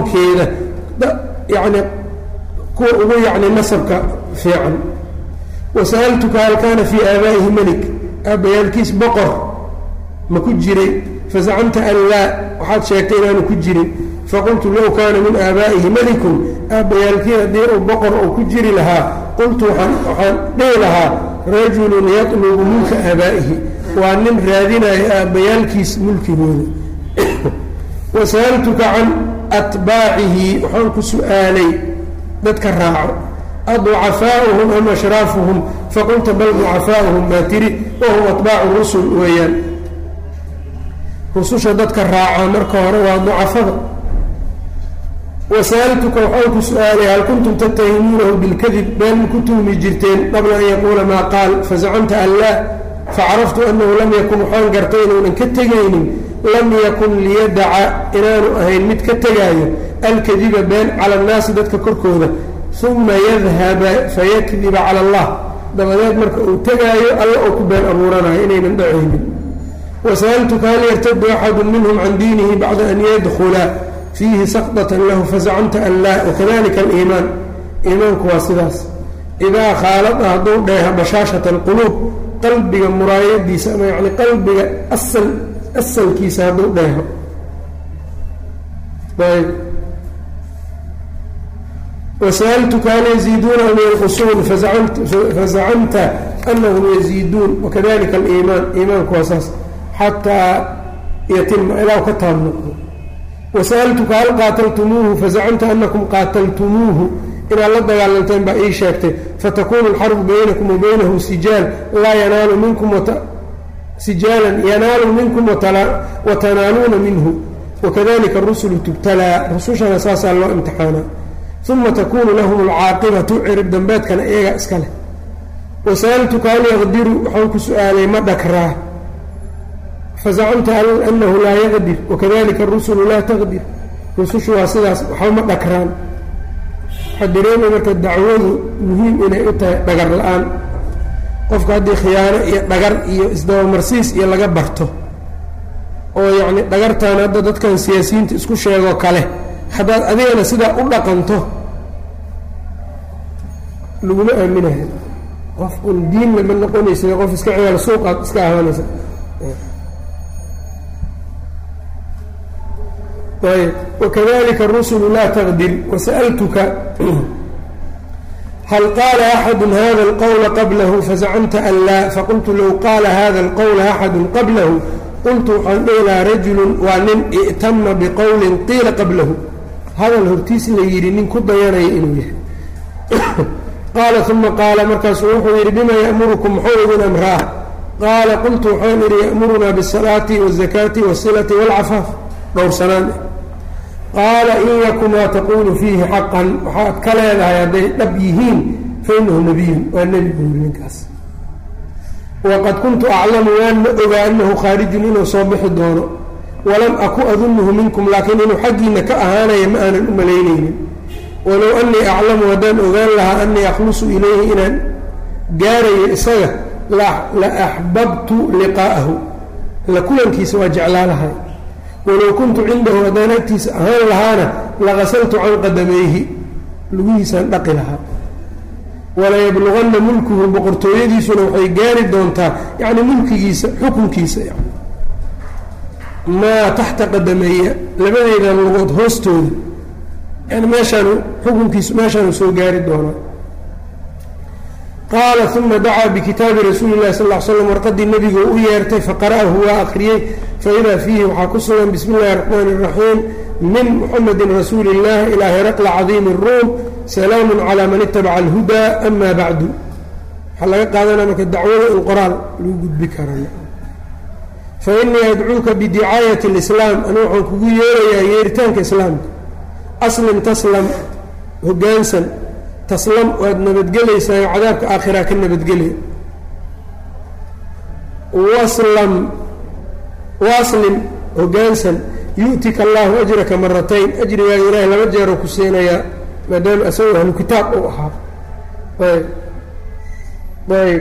qoomkeeda yani kuwa ugu yacni nasabka fiican wasa'altuka hal kaana fii aabaa'ihi melik aabbayaalkiis boqor ma ku jiray fazacamta an laa waxaad sheegtay inaanu ku jirin faqultu low kaana min aabaa'ihi melikun aabbayaalkii haddii uu boqor uu ku jiri lahaa qultu waxaan dhihi lahaa rajulun yatlubu mulka aabaa'ihi waa nin raadinaya aabbayaalkiis mulkigooda wasa'altuka can atbaacihi waxaan ku su'aalay dadka raaco aducafaa'uhum am ashraafuhum faqulta bal ducafaa'uhum baa tiri wahum atbaacu rusul weeyaan rususha dadka raaca marka hore waa ducafada wasa'altuka waxaan ku su-aalay hal kuntum tattahimuunahu bilkadib been ma ku tuhmi jirteen qabla an yaquula maa qaal fazacamta an laa facaraftu annahu lam yakun waxaan gartay inuunan ka tegaynin lam yakun liyadaca inaanu ahayn mid ka tegaayo alkadiba been cala annaasi dadka korkooda uma yadhaba fayakdiba cala allah dabadeed marka uu tegaayo alla oo ku been abuuranayo inaynan dhacaynin wasa'altuka hal yartadu axadu minhum can diinihi bacda an yadkhula fiihi sakdatan lahu fazacamta an laa wakadalika aliimaan iimaanku waa sidaas idaa khaalada hadduu dheeha bashaashata alquluub qalbiga muraayadiisa ama yani qalbiga asalkiisa hadduu dheeho ayb wasa'altuka hal yaziiduuna am yanqusuun fazacamta anahum yaziiduun wakadalika aliimaan iimaanku waa saas xataa yatima ilaa ka taab noqdo wasa'altuka hal qaataltumuuhu fazacamta anakum qaataltumuuhu inaad la dagaalanteen baa ii sheegtay fatakunu alxarbu baynakum wa baynahu sijaal laa yanaalu minkum sijaalan yanaalu minkum watanaaluuna minhu wakadalika arusulu tubtalaa rusushana saasaa loo imtixaanaa uma takunu lahum alcaaqibatu cirib dambeedkana iyagaa iska leh wasa'altuka hal yaqdiru waxaan ku su-aalay ma dhakraa fazacamta anahu laa yaqdir wakadalika arusulu laa taqdir rusushu waa sidaas waxba ma dhakraan waxaa dareemay marka dacwadu muhiim inay u tahay dhagar la-aan qofka haddii khiyaano iyo dhagar iyo isdabamarsiis iyo laga barto oo yacni dhagartaan hadda dadkan siyaasiyiinta isku sheegoo kale haddaad adigana sidaa u dhaqanto laguma aaminayo qof un diin lama noqonaysa qof iska ciyaal suuqaad iska ahaanaysa ayb wakadalika arusulu laa taqdir wasa'altuka hal qaala axadu hada alqowla qablahu fazacamta an laa faqultu low qaala hada alqowla axadu qablahu qultu waxaan dhihi lahaa rajulun waa nin i'tama biqowlin qiila qablahu hadal hortiis la yidhi nin ku dayanaya inuu yahay qaala uma qaala markaasuu wuxuu yidhi bima ya'murukum muxuu idin amraa qaala qultu waxaan idhi ya'murunaa biالsalaati waالzakaati waالsilati wاlcafaaf dhowrsanaan qaala in yakumaa taquulu fiihi xaqan waxaad ka leedahay hadday dhab yihiin fainahu nebiyun waa nebi buu yidhi ninkaas waqad kuntu aclamu waanma ogaa annahu khaarijun inuu soo bixi doono walam aku adunuhu minkum laakiin inuu xaggiina ka ahaanaya ma aanan u malaynaynin walow annii aclamu haddaan ogaan lahaa annii akhlusu ilayhi inaan gaarayo isaga la axbabtu liqaa'ahu la kulankiisa waa jeclaa lahay walow kuntu cindahu haddaan agtiisa ahaan lahaana laqasaltu can qadamayhi lugihiisaan dhaqi lahaa walayabluganna mulkuhu boqortooyadiisuna waxay gaari doontaa yacni mulkigiisa xukunkiisa yani maa taxta qadameeya labadeydan lugood hoostooda yani meeshaanu xukunkiisu meeshaanu soo gaari doonaa qaala uma dacaa bikitaabi rasuuli llahi sal l slam warqadii nebigu u yeertay faqara'ahu waa akhriyey faidaa fiihi waxaa ku sugan bismi illahi araxmaani iraxiim min muxamedin rasuuli illah ilaa heraqla cadiimi اruum salaamu calaa man itabaca alhudaa ama bacdu waxaa laga qaadanaa marka dacwada in qoraal lagu gudbi karaa fainii adcuuka bidicaayati اlislaam anu waxaan kugu yeerayaa yeeritaanka islaamka aslim taslam hogaansan taslam waad nabadgelaysaa cadaabka aakhiraa ka nabadgelaya waslim hogaansan yu'tika allaahu ajraka maratayn ajrigaaga ilaahay laba jeeroo ku siinayaa maadaama asagoo ahlu kitaab uu ahaa ayb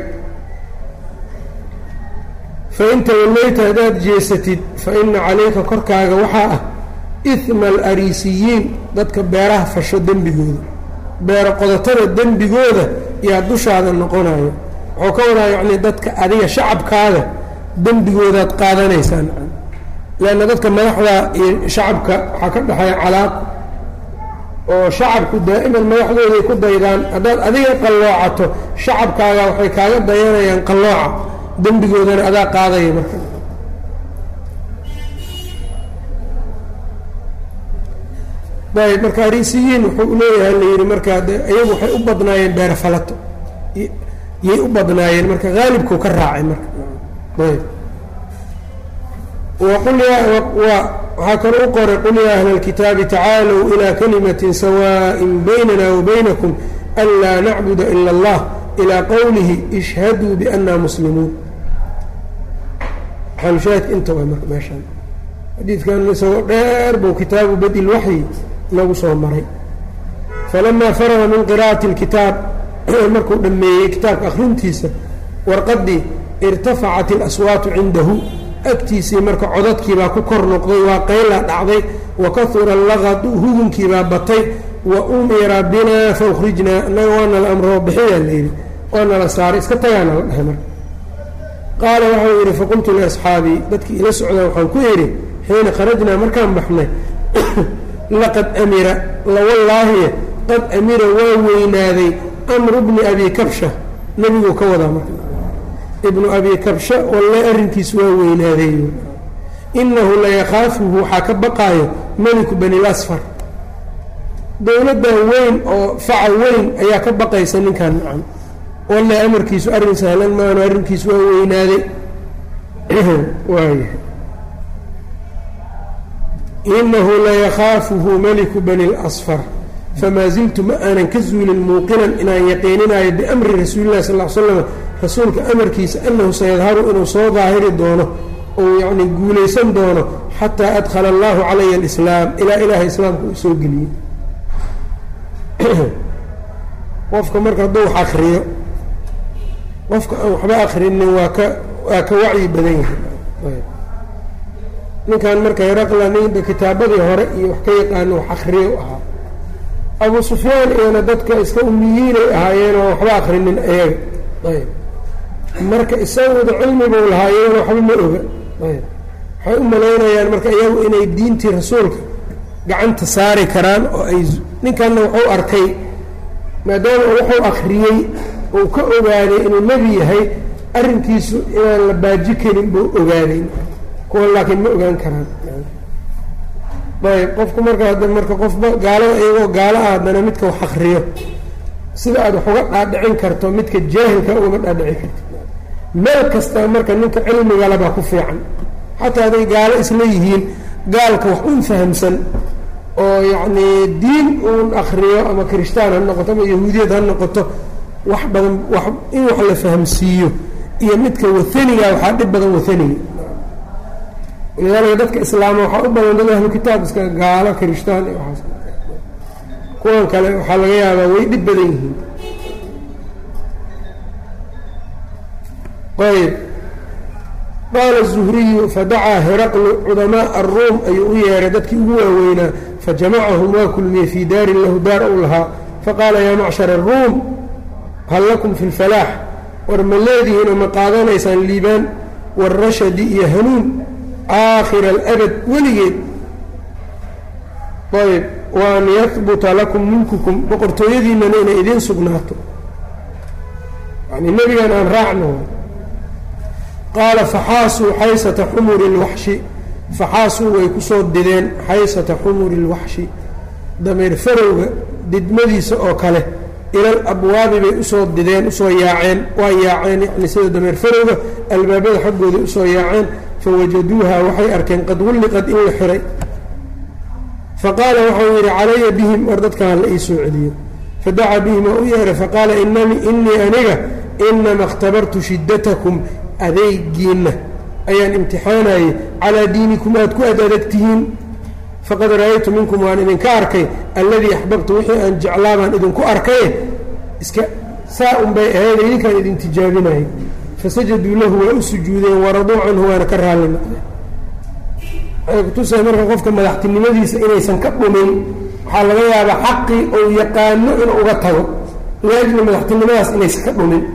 fain tawallayta haddaad jeesatid fa ina calayka korkaaga waxaa ah ihma alariisiyiin dadka beeraha fasho dembigooda beero qodatada dembigooda yaa dushaada noqonayo wuxuu ka wadaa yacni dadka adiga shacabkaaga dembigoodaad qaadanaysaan leanna dadka madaxda iyo shacabka waxaa ka dhexeeya calaaq oo shacabku daa'iman madaxdooday ku daydaan haddaad adiga qalloocato shacabkaaga waxay kaaga dayanayaan qallooca dembigoodana adaa qaadaya marka ayb marka arisiyiin wuxuu leeyahay la yidhi marka iyagu waxay u badnaayeen beerfalato yay u badnaayeen marka haalibkuu ka raacay marka ayb waxaa kaloo u qoray qul yaa ahla اlkitaabi tacaalow ilىa kalimatin sawaaءin baynana wabaynakum anlaa nacbuda ila اllah ilىa qowlihi ishhaduu biana muslimuun xalushaahidka inta waa marka meeshaan xadiidkan isagoo dheer buu kitaabu badi lwaxyi nagu soo maray falamaa faraga min qira'ati اlkitaab markuu dhammeeyey kitaabka akhrintiisa warqadii irtafacat اlaswaatu cindahu agtiisii marka codadkiibaa ku kor noqday waa qaylaa dhacday wa kahura allaqadu hugunkiibaa batay wa umira binaa faukrijnaa annaga waana la amroo bixiyaa layidhi waana la saaray iska tagaana la dhahay marka qaala waxau yidhi faqultu liasxaabii dadkii ila socdaa waxaan ku yidhi xiina kharajnaa markaan baxnay laqad amira lawallaahi qad amira waa weynaaday amru bni abi kabsha nebiguu ka wadaa marka ibnu abi kabsha walle arrinkiis waa weynaaday inahu layakaafuhu waxaa ka baqaayo meliku bani lasfar dowladdan weyn oo faca weyn ayaa ka baqaysa ninkan nacan walle amarkiisu arrin sahlan maano arrinkiis waa weynaaday waaya inahu layakaafuhu meliku bani lasfar famaa ziltu ma aanan ka zuulin muuqinan inaan yaqiininayo biamri rasuuli illahi sal l slam rasuulka amarkiisa annahu sayadharu inuu soo daahiri doono ou yacni guulaysan doono xataa adkhala allahu calaya alislaam ilaa ilaahay islaamka uu soo geliyey qofka marka hadduu wax akriyo qofka aan waxba akrinin waa ka wacyi badan yahay ninkan marka heraqla ninba kitaabadii hore iyo wax ka yaqaano wax akriyo ahaa abu sufyaan iyana dadka iska umiyiinay ahaayeen oo waxba akrinin ayaga ayb marka isagooda cilmibuu lahaa iyagana waxba ma oga ayb waxay u malaynayaan marka iyagu inay diintii rasuulka gacanta saari karaan oo ay ninkanna wuxuu arkay maadaama wuxuu akriyey uu ka ogaaday inuu nebi yahay arrinkiisu inaan la baaji karin buu ogaaday kuwa laakiin ma ogaan karaan ayb qofku marka hadda marka qofba gaalada iyagoo gaalo ah haddana midka wax akriyo sida aad wax uga dhaadhicin karto midka jaahilka ugama dhaadhici karto meel kasta marka ninka cilmigalabaa ku fiican xataa hadday gaalo isla yihiin gaalka wax un fahamsan oo yacnii diin uun akriyo ama kirishtaan ha noqoto ama yahuudiyad ha noqoto wax badan in wax la fahamsiiyo iyo midka waaniga waxaa dhib badan waaniga walidaalika dadka islaama waxaa u badan dad ahlu kitaab iska gaalo kirishtaan iyo waaas kuwan kale waxaa laga yaabaa way dhib badan yihiin ayb qaala الzuhriyu fadacaa heraqlu cudamaa aلruum ayuu u yeehay dadkii ugu waaweynaa fajamacahum waa kulmiyey fii daarin lahu daar ou lahaa faqaala yaa macshar الruum hal lakum fi اlfalaax war ma leedihiinoo ma qaadanaysaan liibaan wاrashadi iyo hanuun aakhira alabad weligeed ayb wa an yahbuta lakum mulkukum boqortooyadiinana inay idiin sugnaato yani nebigan aan raacno qaala faxaasuu xaysata xumuri اlwaxshi faxaasuu way ku soo dideen xaysata xumuri اlwaxshi dameer farowga didmadiisa oo kale ilal abwaabi bay usoo dideen usoo yaaceen waa yaaceen yani sida dameer farowga albaabada xaggooda usoo yaaceen fawajaduuha waxay arkeen qad gulliqad in la xiray faqaala waxau yidhi calaya bihim war dadkaan la ii soo celiyo fadacaa bihim waa u yeehay faqaala innii aniga inama اkhtabartu shiddatakum adeygiinna ayaan imtixaanayey calaa diinikum aad ku adadegtihiin faqad ra'aytu minkum waan idinka arkay alladii axbabtu wixii aan jeclaa baan idinku arkaye iska saa un bay ahayd idinkaan idin tijaabinayay fasajaduu lahu waa u sujuudeen waraduu canhu waana ka raalli noqdeen waxay kutusay marka qofka madaxtinimadiisa inaysan ka dhumin waxaa laga yaabaa xaqii ou yaqaano inuu uga tago liajli madaxtinimadaas inaysan ka dhumin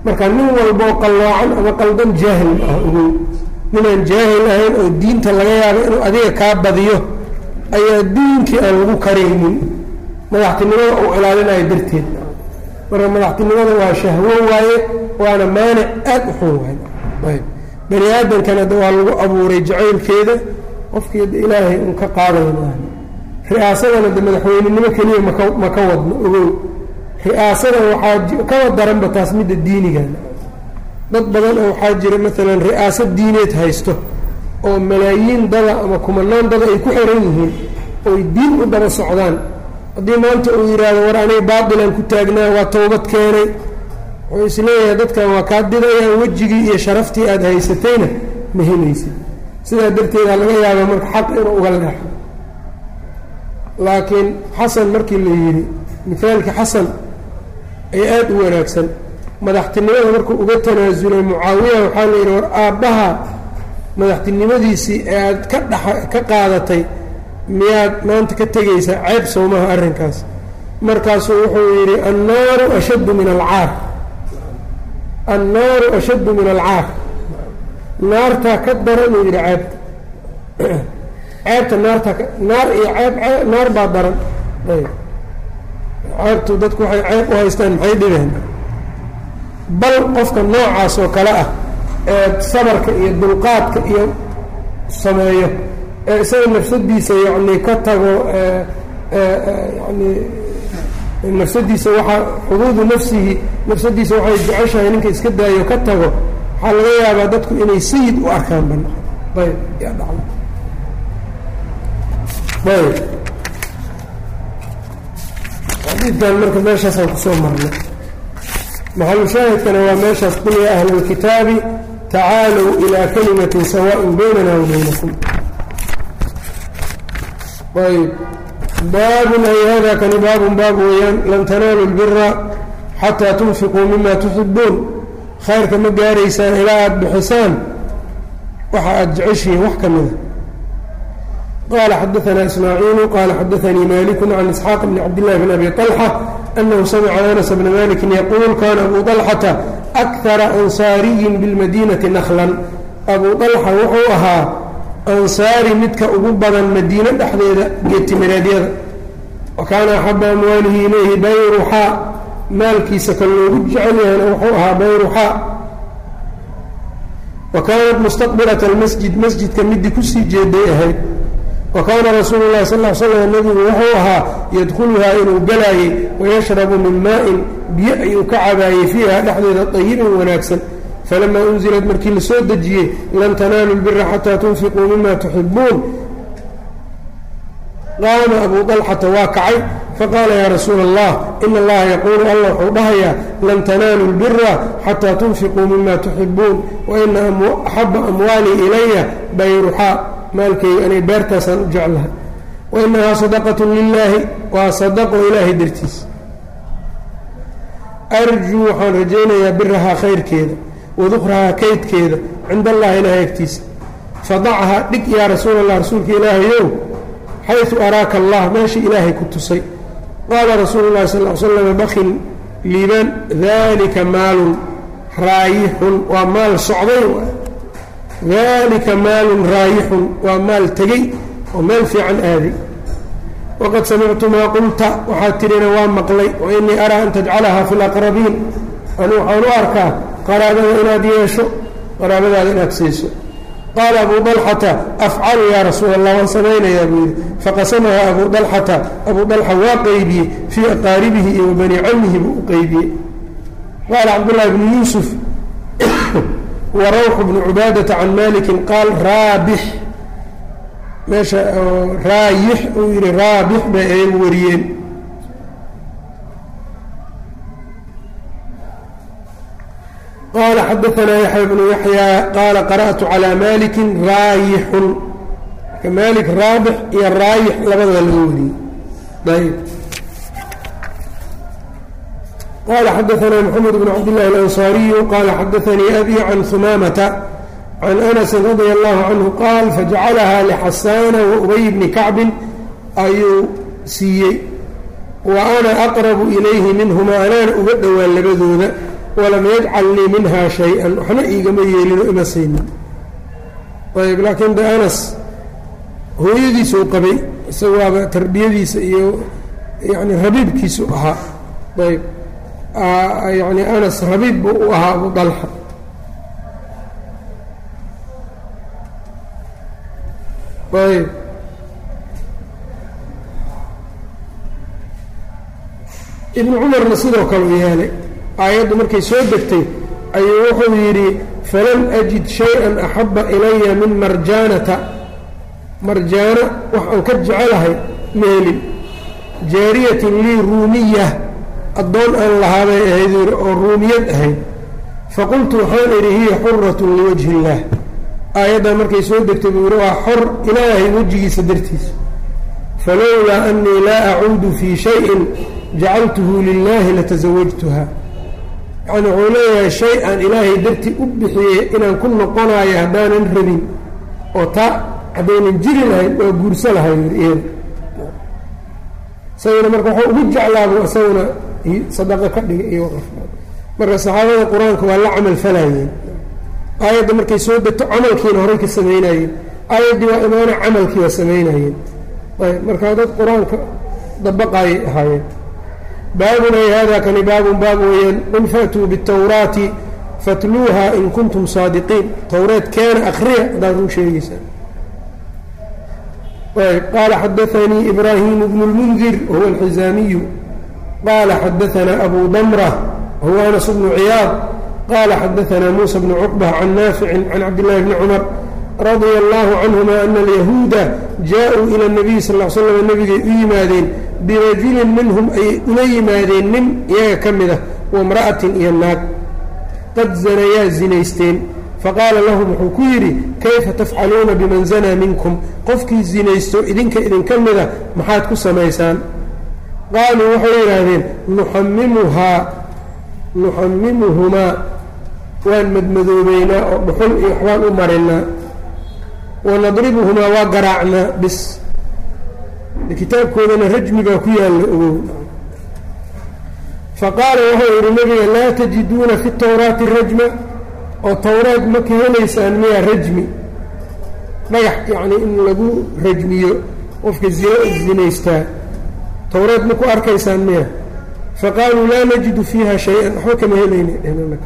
marka nin walboo qalloocan ama qaldan jaahil ma ah ogow ninaan jaahil ahayn oo diinta laga yaabo inuu adiga kaa badiyo ayaa diinkii aan lagu karaynin madaxtinimada uu ilaalinayo darteed marka madaxtinimada waa shahwo waaye waana maanic aad u xun waay bani aadamkana waa lagu abuuray jacaylkeeda qofkii ilaahay un ka qaadayo maaha ri'aasadana de madaxweynenimo keliya ma ka wadno ogow ri'aasada waxaa kawa daranba taas midda diinigana dad badan oo waxaa jira maalan ri'aasad diineed haysto oo malaayiin dada ama kumanaan dada ay ku xiran yihiin oy diin u daba socdaan haddii maanta uu yidhaahdo war aniga baatilan ku taagnaa waa towbad keenay wuxuu isleeyahay dadkan waa kaa didayaan wejigii iyo sharaftii aada haysatayna ma helaysid sidaa darteeda laga yaaba marka xaq inuu uga leexo laakiin xasan markii la yidhi mithaalka xasan ay aada u wanaagsan madaxtinimada markuu uga tanaasulay mucaawiya waxaa la yidhi war aabbaha madaxtinimadiisii ee aada ka qaadatay miyaad maanta ka tegaysaa ceeb sowmaha arrinkaas markaasuu wuxuu yidhi annaaru ashaddu min alcaar annaaru ashaddu min alcaar naartaa ka daran uu yidhi ceebta naartaa naar iyo naar baa daran ceebtu dadku waxay ceeb u haystaan maxay dhibeen bal qofka noocaas oo kale ah ee sabarka iyo dulqaadka iyo sameeyo ee isaga nafsadiisa yacni ka tago yani nafsadiisa waxaa xuduudu nafsadiisa waxay jeceshahay ninka iska daayo ka tago waxaa laga yaabaa dadku inay sayid u arkaan ban ayb yaa dhacda ayb xadiidkan marka meeshaasaan kusoo marnay maxalu shaahidkana waa meeshaas qul yaa ahla اlkitaabi tacaalow ilaa kalimatin sawaaءin baynana wa baynakum ayb baabun ay hada kani baabun baab weeyaan lan tanaalu اlbira xataa tunfiquu mima tuxibuun khayrka ma gaaraysaan ilaa aada bixisaan waxa aada jeceshihiin wax ka mida qala xadaثna ismaaciilu qala xadaثanii maliku can isxaaq bni cabdillahi bn abi طalxa anahu samica anas bna maliki yaquul kana abu طalxata akara ansaariyin biاlmadinati naklan abu طalxa wuxuu ahaa ansaari midka ugu badan madiine dhexdeeda geedtimireedyada wa kaana axaba amwaalihi ilayhi bayruxaa maalkiisa kan loogu jecel yahayna wuxuu ahaa bayruxaa wa kaanat mustaqbilata almasjid masjidka midii kusii jeeday ahayd wa kaana rasuulu llahi sal l slam nabigu wuxuu ahaa yadkhuluhaa inuu galaayey wayashrabu min maa-in biyo ayuu ka cabaayey fiiha dhexdeeda dayibin wanaagsan falamaa unzilad markii la soo dejiyey lan tanaalu lbira xataa tunfiquu mima tuxibuun qaama abu طalxata waa kacay faqaala yaa rasuula allah ina allaha yaquulu alla wuxuu dhahayaa lan tanaalu lbira xataa tunfiquu mima tuxibuun waina axaba amwaalii ilaya bayruxaa maalkayga anay beertaasaan u jeclahay wainahaa sadaqatu lilaahi waa sadaqo ilaahay dartiis arjuu waxaan rajaynayaa birahaa khayrkeeda wadukrahaa kaydkeeda cinda allahi ilaahay agtiisa fadacha dhig yaa rasuul allah rasuulka ilaahayow xayثu araaka allah meeshii ilaahay ku tusay qaala rasuulu اllahi sal l slam bakin liibaan dalika maalun raayixun waa maal socday dalika maalun raayixun waa maal tegey oo meel fiican aaday waqad samictu maa qulta waxaad tirina waa maqlay wainii araa an tajcalahaa fi اlaqrabiin anu waxaan u arkaa qaraabada inaad yeesho qaraabadaada inaad siiso qaala abu طalxata afcalu yaa rasuula allah waan samaynayaa buu yidhi faqasamahaa abu طalxata abuu طalxa waa qeybiyey fii aqaaribihi iyo wa bani camihi buu u qeybiyey qaala cabdullahi bnu yuusuf wa rawx bnu cubaadata can malikin qaal raabix meesha raayix uu yidhi raabix bay ay wariyeen qala xadaثna yaxya bnu yaxya qaala qara'tu calى maliki raayixun marka malik raabix iyo raayix labadaba laga wariyey ayb qala xadaثna mxamed bn cabdillahi اlanصariyu qala xadaثanii abi can humamata can anasi radia allahu canhu qaal fajacalaha lxasana waubay bni kacbin ayuu siiyey wa ana aqrabu ilayhi minhuma anaana uga dhowaan labadooda walam yajcal lii minhaa shay-an waxna iigama yeelino ima siinin ayb laakiin de anas hooyadiisa u qabay isagoaba tarbiyadiisa iyo yani rabiibkiisu ahaa ayb yani anas rabiib buu u ahaa abu dalxa ayb ibnu cumarna sidoo kale u yeelay aayaddu markay soo degtay ayuu wuxuu yidhi falam ajid shay-an axabba ilaya min marjaanata marjaana wax aan ka jecelahay meelin jaariyatin lii ruumiya addoon aan lahaabay ahayd oo ruumiyad ahayd faqultu waxaan idhi hiya xuratun liwajhi illaah aayaddan markay soo degtay buu yidhi waa xor ilaahay wejigiisa dartiisa falowlaa annii laa acuudu fii shayin jacaltuhu lilaahi latasawajtuha yacni wuxuu leeyahay shay aan ilaahay dartii u bixiyey inaan ku noqonayo haddaanan rabin oo taa haddaynan jiri lahayn waa guursa lahay iyada isaguna marka waxuu ugu jeclaabuu isaguna sadaqo ka dhigay iyo waqaf marka saxaabada qur-aanka waa la camal falayeen aayadda markay soo degto camalkiina horay ka samaynayeen aayaddii waa imaana camalkii waa samaynayeen ayb markaa dad qur-aanka dabaqaayay ahaayeen baabun ay hada kani baabun baab weeyaan qul faatuu biالtawraati fatluuha in kuntum saadiqiin towreed keena akriya haddaad run sheegaysaa qaala xadaanii ibraahim bnu اlmundir wahuwa alxizaamiyu qaala xadaanaa abu damra huwa anas bnu ciyaad qaala xadaanaa muusa bnu cuqba can naaficin can cabdillahi bni cumar radia allahu canhuma ana alyahuuda jaa-uu ila اnabiyi sal l slam nabigay u yimaadeen birajulin minhum ayay ula yimaadeen nin iyaga ka mid ah waimra'atin iyo naag qad zanayaa zinaysteen faqaala lahum wuxuu ku yidhi kayfa tafcaluuna biman zanaa minkum qofkii zinaysto idinka idinka mida maxaad ku samaysaan qaaluu waxay yidhaahdeen nuxamimuhumaa waan madmadoobeynaa oo dhuxul iyo waxbaan u marinaa wanadribuhumaa waa garaacnaa bis kitaabkoodana rajmi baa ku yaalla ogow faqaala wuxuu yidhi nabiga laa tajiduuna fi tawraati rajma oo towraad ma ka helaysaan miyaa rajmi dhagax yacnii in lagu rajmiyo qofka zinaystaa towraad ma ku arkaysaan miya faqaaluu laa najidu fiiha shay-an waxba kama helayna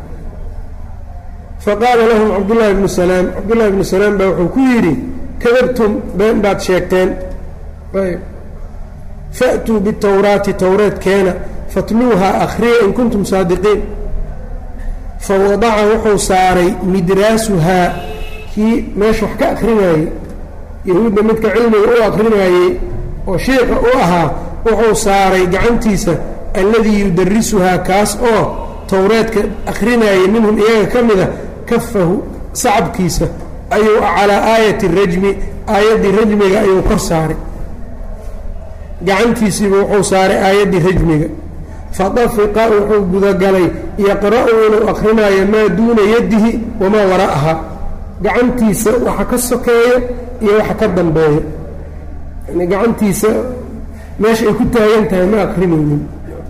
faqaala lahum cabdullaahi bnu salaam cabdullahi bnu salaam baa wuxuu ku yidhi kadabtum been baad sheegteen ayb fa'tuu bitawraati towreed keena fatluuhaa akhriya in kuntum saadiqiin fawadaca wuxuu saaray midraasuhaa kii meesha wax ka akrinaayey yahuudda midka cilmiga u akrinaayey oo shiiqa u ahaa wuxuu saaray gacantiisa alladii yudarisuhaa kaas oo towreedka akrinaayay minhum iyaga ka mida kafahu sacabkiisa ayuu calaa aayati rajmi aayaddii rajmiga ayuu kor saaray gacantiisiiba wuxuu saaray aayaddii rajmiga fadafiqa wuxuu gudagalay yaqra'u inuu akrinaayo maa duuna yadihi wamaa wara'aha gacantiisa waxa ka sokeeya iyo waxa ka dambeeya yani gacantiisa meesha ay ku taagan tahay ma akrinaynin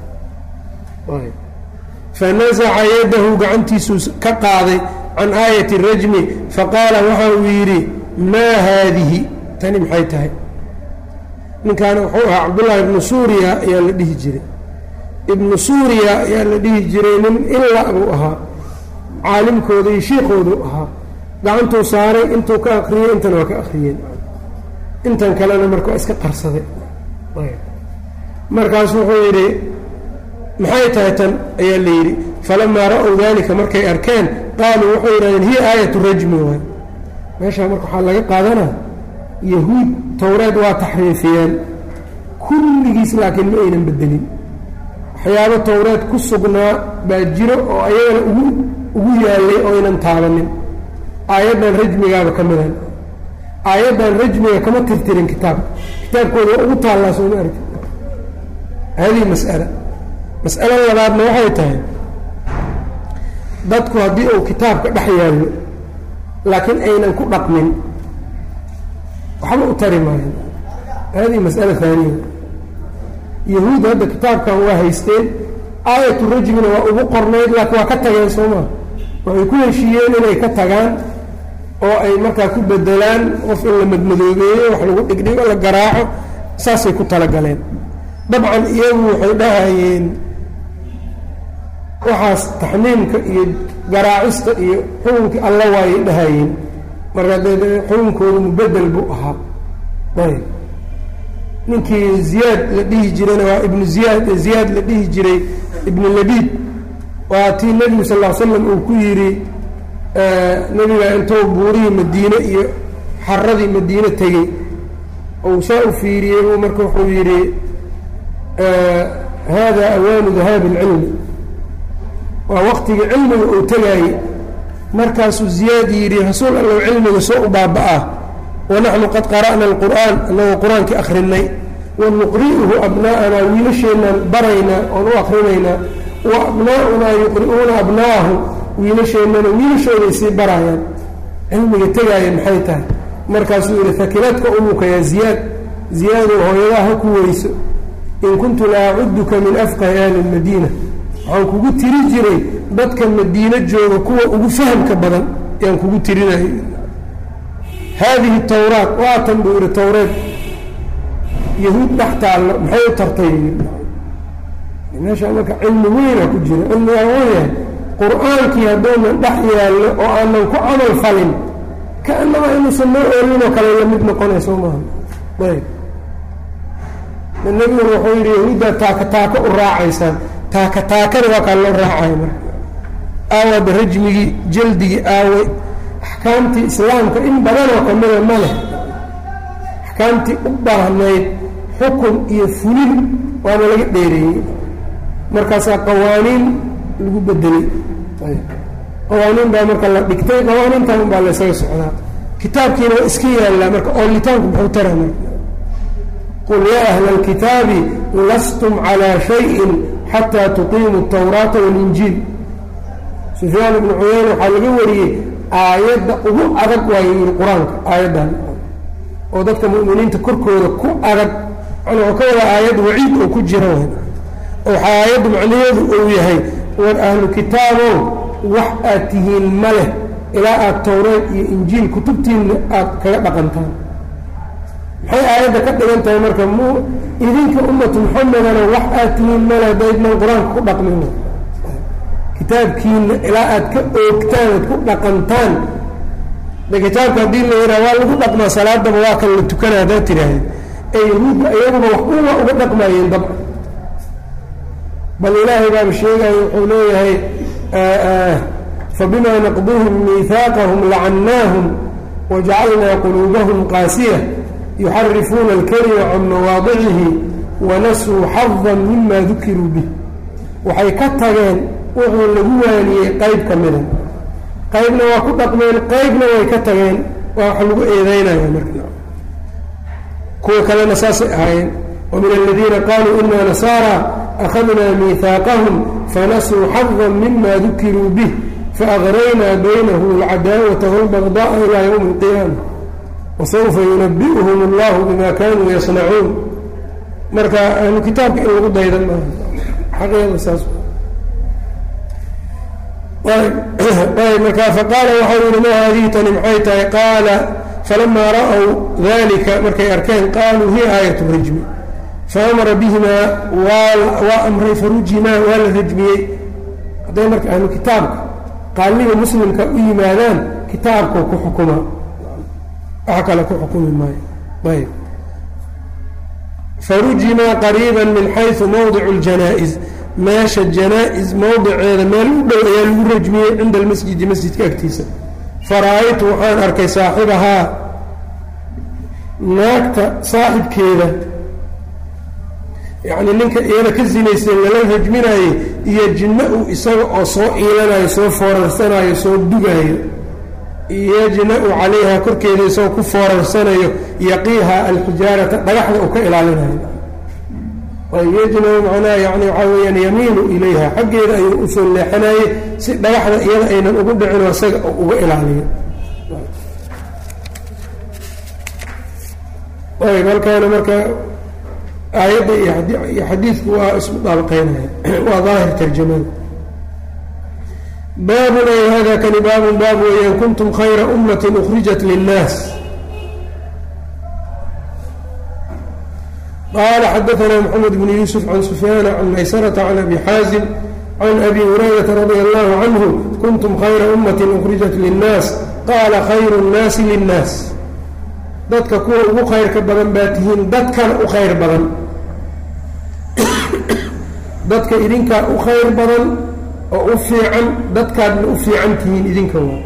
fanasaca yadahu gacantiisuu ka qaaday can aayati rajmi faqaala waxa uu yidhi maa haadihi tani maxay tahay ninkaana wuxuu ahaa cabdullaahi ibnu suuriya ayaa la dhihi jiray ibnu suuriya ayaa la dhihi jiray nin ila buu ahaa caalimkooda iyo shiikoodu ahaa gacantuu saaray intuu ka akriyey intana waa ka akriyeen intan kalena marka waa iska qarsaday markaas wuxuu yidhi maxay tahay tan ayaa la yidhi falamaa ra'ow daalika markay arkeen qaaluu waxay yidhahdeen hiya aayatu rajmi waay meeshaa marka waxaa laga qaadanaa yahuud towreed waa taxriifiyeen kulligiis laakiin ma aynan bedelin waxyaabo towreed ku sugnaa baa jiro oo ayagana ugu yaallay oo aynan taabanin aayaddan rajmigaaba ka midan aayaddan rajmiga kama tirtirin kitaabkooda waa ugu taallaa sooma arki haadihi mas'alo labaadna waxay tahay dadku haddii uu kitaabka dhex yaallo laakiin aynan ku dhaqmin waxba u tari maayan haadihi mas'ala haaniya yahuud hadda kitaabkan waa haysteen aayatu rajmina waa ugu qornayd laakiin waa ka tageen sooma waxay ku heshiiyeen inay ka tagaan oo ay markaa ku bedelaan qof in la madmadoobeeyo wax lagu dhigdhigo la garaaco saasay ku talagaleen dabcan iyagu waxay dhahayeen waxaas taxniimka iyo garaacista iyo xukunkii alla waayay dhahayeen marka dee xukunkoodu mubedel buu ahaa ayb ninkii ziyaad la dhihi jirayna waa ibnu ziyaad la dhihi jiray ibnu labiid waa tii nebigu sal ll slam uu ku yidhi nebiga intuu buurihii madiine iyo xaradii madiine tegey ou saa u fiiriyey uu marka wuxuu yidhi hada awaanu dahaabi اlcilmi waa waqtigii cilmiga uu tegaayey markaasuu ziyaad yidhi rasuul allow cilmiga soo u baaba-ah wanaxnu qad qara'na alqur'aan annagoo qur-aankii akrinay wanuqri'uhu abnaa'anaa wiilasheenaan baraynaa oon u akrinaynaa wa abnaa'unaa yuqri'uuna abnaa'ahum wiilasheennana wiilashooday sii barayaan cilmiga tegaaya maxay tahay markaasuu yidhi hakiladka umuka yaa ziyaadow hooyadaa ha ku weyso in kuntu la acuduka min afqahi ahli lmadiina waxaan kugu tiri jiray dadka madiino jooga kuwa ugu fahamka badan yaan kugu tirinayay haadihi tawraat waatan buu yihi tawreed yahuud dhex taallo maxay u tartay meeshaa marka cilmi weyna ku jira cilmigaa weyahay qur-aankii haddoonan dhex yaallo oo aanan ku camal falin kaanama inuusan noo oolinoo kale la mid noqonayso maaha ayb nebiguna wuxuu yidhi yahuuddaa taaka u raacaysaan taakana waa kaa loo raacayo marka aawaba rajmigii jaldigii aaway axkaamtii islaamka in badanoo kamida ma leh axkaamtii u baahnayd xukun iyo fulin waana laga dheereeyey markaasaa qawaaniin lagu bedelay qawaaniin baa marka la dhigtay qawaaniintan un baa laysaga socdaa kitaabkiina waa iska yaallaa marka oolitaanku muxuu tara marka qul yaa ahla alkitaabi lastum calaa shayin xataa tuqiimu atawraata walinjiil sufyaan ibnu cuyayna waxaa laga wariyey aayadda ugu adag waayo yiri qur-aanka aayaddan oo dadka mu'miniinta korkooda ku adag macnaa waxuu ka wadaa aayad waciid oo ku jira oo waxaa aayaddu macnaheedu uu yahay war ahlu kitaabow wax aad tihiin ma leh ilaa aad towreed iyo injiil kutubtiinna aad kaga dhaqantaan maxay aayadda ka dhigan tahay marka idinka ummatu muxamedana wax aad tihiin ma leh daydnan qur-aanka ku dhaqmin kitaabkiina ilaa aad ka oogtaan aad ku dhaqantaan de kitaabka haddii la yidhaha waa lagu dhaqmaa salaadaba waa kan la tukana haddaad tidhaahdeed ee yahuudda iyaguna wax uwa uga dhaqmaayeen dabca bal ilaahay baaba sheegayo wuxuu leeyahay fabimaa naqduhum miihaaqahum lacannaahum wajacalnaa quluubahum qaasiya yuxarifuuna alkalima can mawaadicihi wanasuu xadan mima dukiruu bih waxay ka tageen wuxuu lagu waaniyey qayb ka mida qaybna waa ku dhaqmeen qaybna way ka tageen waa wax lagu eedeynaya marka kuwa kalena saasay ahaayeen wamin aladiina qaluu ina nasaara akhadnaa miihaaqahum fanasuu xadan mima dukiruu bih faagraynaa baynahum alcadaawata wاlbagdaءa ilaa ywmi اlqiyaama wasawfa yunabi'uhum allahu bima kanuu yasnacuun marka ahlu kitaabka in lagu daydan maaha xaqeeda saas markaa faqaala waxau yihi ma haadihi tani maxay tahay qaala falamaa ra'w dalika markay arkeen qaaluu hiya aayatu rajmi faamara bihimaa waa amray farujimaa waa la rajmiyey hadday marka ahlu kitaabka qaaliga muslimka u yimaadaan kitaabkoo ku xukumaa wax kale ku xukumi maayo ayb farujimaa qariiba min xayثu mawdic اljanaa'iz meesha janaa-is mowdiceeda meel u dhow ayaa lagu rajmiyey cinda almasjidi masjidka agtiisa fara-aytu waxaan arkay saaxibahaa naagta saaxibkeeda yacni ninka iyada ka sinaysay lala rajminaayey iyo jinna-u isaga oo soo iilanayo soo foorarsanayo soo dugaayo yajna-u calayha korkeeda isagoo ku foorarsanayo yaqiiha alxijaarata dhagaxda uu ka ilaalinayo yajna macnaha yani waxaa weyaan yamiinu ilayha xaggeeda ayuu usoo leexanaye si dhagaxda iyada aynan ugu dhicinoo isaga uga ilaaliyo ayb halkaana marka aayadda iyo xadiidku waa isku daabaqeynaya waa daahir tarjamada. baabun ay hada kani baabun baab weeyaan kuntum khayra ummatin ukhrijat linnaas. qaala xadaanaa moxamed bnu yuusuf can sufyaana can maysarata can abi xaazim can abi hurayrata radia allahu canhu kuntum khayra ummatin ukhrijat linnaas qaala khayru nnaasi linnaas. dadka kuwa ugu khayrka badan baa tihiin dadkana u khayr badan. dadka idinkaa u khayr badan oo u fiican, dadkaadna u fiican tihiin idinka waa.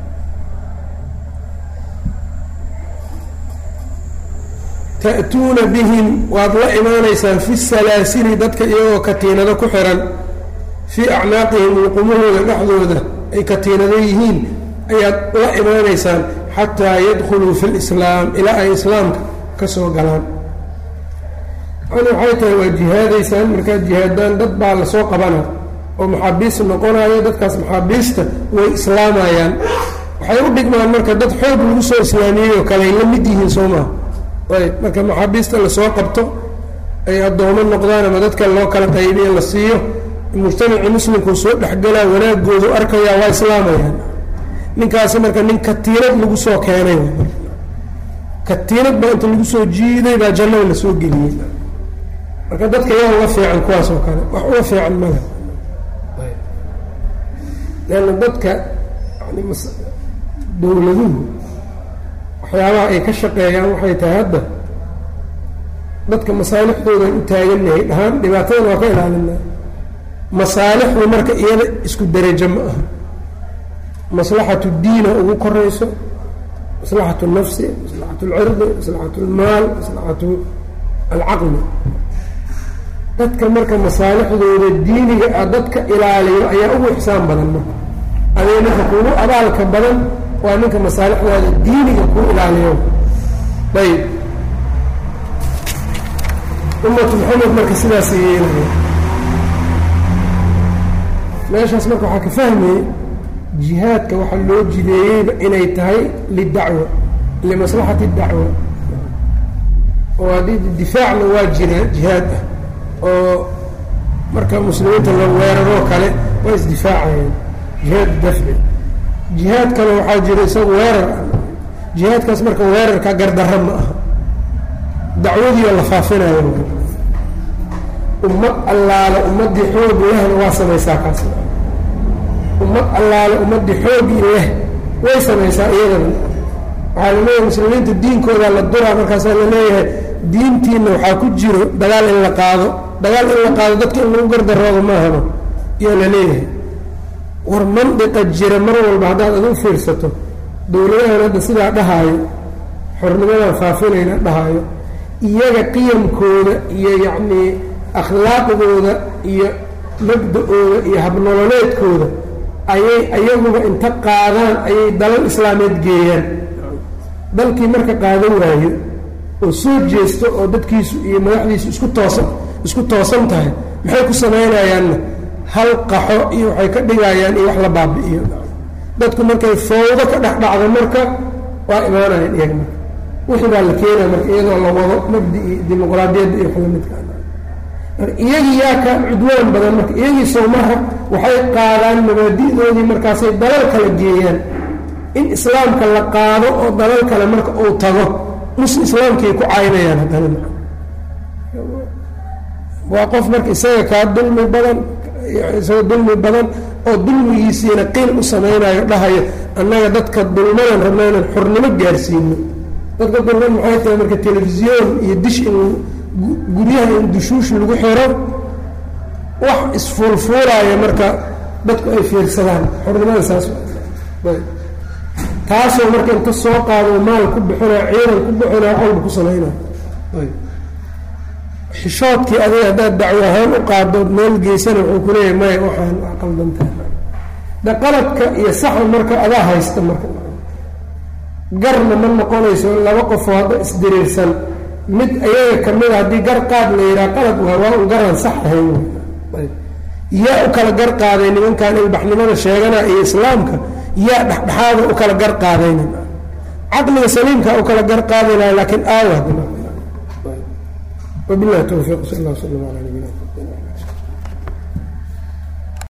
ta'tuuna bihim waad la imaanaysaan fi salaasili dadka iyagoo katiinado ku xihan fii acnaaqihim luqumahooda dhexdooda ay katiinado yihiin ayaad la imaanaysaan xataa yadkhuluu fi lislaam ilaa ay islaamka ka soo galaan. yani waxay tahay waa jihaadaysaan, markaad jihaadaan dad baa lasoo qabana oo maxaabiis noqonayo, dadkaas maxaabiista way islaamayaan. waxay u dhigmaan marka dad xoog lagu soo islaamiyey oo kale ay la mid yihiin soo maha. ayb marka maxaabiista lasoo qabto ay addoomo noqdaan ama dadka loo kala qaybiye la siiyo, mujtamacii muslimkuu soo dhexgalaa wanaagoodu arkayaa waa islaamayaan. ninkaasi marka nin katiinad lagu soo keenay, katiinad baa inta lagu soo jiiday baa jannada la soo geliyey. marka dadka yaa uga fiican kuwaas oo kale, wax uga fiican male. leanna dadka yani dowladuhu waxyaabaha ay ka shaqeeyaan waxay tahay hadda dadka masaalixdoodan u taagannahay dhahaan dhibaatadan waa ka ilaalinaa. masaalixdu marka iyada isku derajo ma aha. maslaxatu diina ugu korayso, maslaxatu nafsi, maslaxatu alcirdi, maslaxatu almaal, maslaxatu alcaqli. dadka marka masaalixdooda diiniga ah dadka ilaaliyo ayaa ugu ixsaan badan. marka adee ninka kuugu abaalka badan waa ninka masaalixdaada diiniga kuu ilaaliyo. ayb ummatu maxamed marka sidaas yeelaya. meeshaas marka waxaa ka fahmayey jihaadka waxaa loo jideeyeyba inay tahay lidacwa, limaslaxati dacwa. oo haddii difaacna waa jira jihaad ah oo marka muslimiinta la weeraroo kale waa isdifaacayeen, jihaad dafci. jihaad kale waxaa jira isaga weerar ah. jihaadkaas marka weerarka gardarra ma aha, dacwadiioo la faafinayo. ummad allaale ummaddii xoog lehna waa samaysaa kaas. ummad allaale ummaddii xoogi leh way samaysaa iyadana. waxaa la leeyahay muslimiinta diinkooda la duraa, markaasaa la leeyahay diintiina waxaa ku jiro dagaal in la qaado. dagaal in la qaado dadka in lagu gardaroodo maahaba iyaa la leeyahay. war mandiqa jira mar walba haddaad adu fiirsato, dowladahan hadda sidaa dhahaayo, xornimadan faafinayna dhahaayo, iyaga qiyamkooda iyo yacnii akhlaaqdooda iyo mabda-ooda iyo habnololeedkooda ayay ayaguba inta qaadaan ayay dalal islaameed geeyaan. dalkii marka qaadan waayo oo soo jeesto oo dadkiisu iyo madaxdiisu isku toosan tahay, maxay ku samaynayaanna hal qaxo iyo waxay ka dhigayaan iyo wax la baabi'iyo. dadku markay fawdo ka dhex dhacdo marka waa imaanayaan iyaga. marka wixii baa la keenaya marka iyadoo la wado mabdi-i dimuqraadiyadda iyo wax lamidka. iyagii yaa ka cudwaan badan. marka iyagii soomaha waxay qaadaan mabaadi'doodii, markaasay dalal kala geeyaan. in islaamka la qaado oo dalal kale marka uu tago islaamkay ku caynayaan. haddana waa qof marka isaga kaa dulmi badan, isaga dulmi badan oo dulmigiisiina qiil u samaynayo, dhahayo annaga dadka dulmadan rabna inaan xornimo gaarsiino. dadka dulman maxay tahay marka telefisyoon iyo dish in guryaha in dushuush lagu xiro, wax isfuulfuulaaya marka dadku ay fiirsadaan. xornimada saas taasoo marka inta soo qaado maal ku bixinaa, ciidan ku bixinaa, walba ku samaynaa. xishoodkii adiga haddaad dacwo ahaan u qaadood meel geysana wuxuu ku leeyahay maya waxaan waa qaldantahay. de qaladka iyo saxa marka adaa haysta. marka garna ma noqonayso laba qofoo hadda isdiriirsan mid ayaga kamida haddii gar qaad la yidhaha qalad waa un garan sax ahayn. yaa u kala gar qaaday nimankan ilbaxnimada sheeganaa iyo islaamka, yaa dhexdhexaada u kala gar qaadayna. caqliga saliimkaa u kala gar qaadayna, laakiin aawa wabillahi towfiiq sal allah slam ala nabina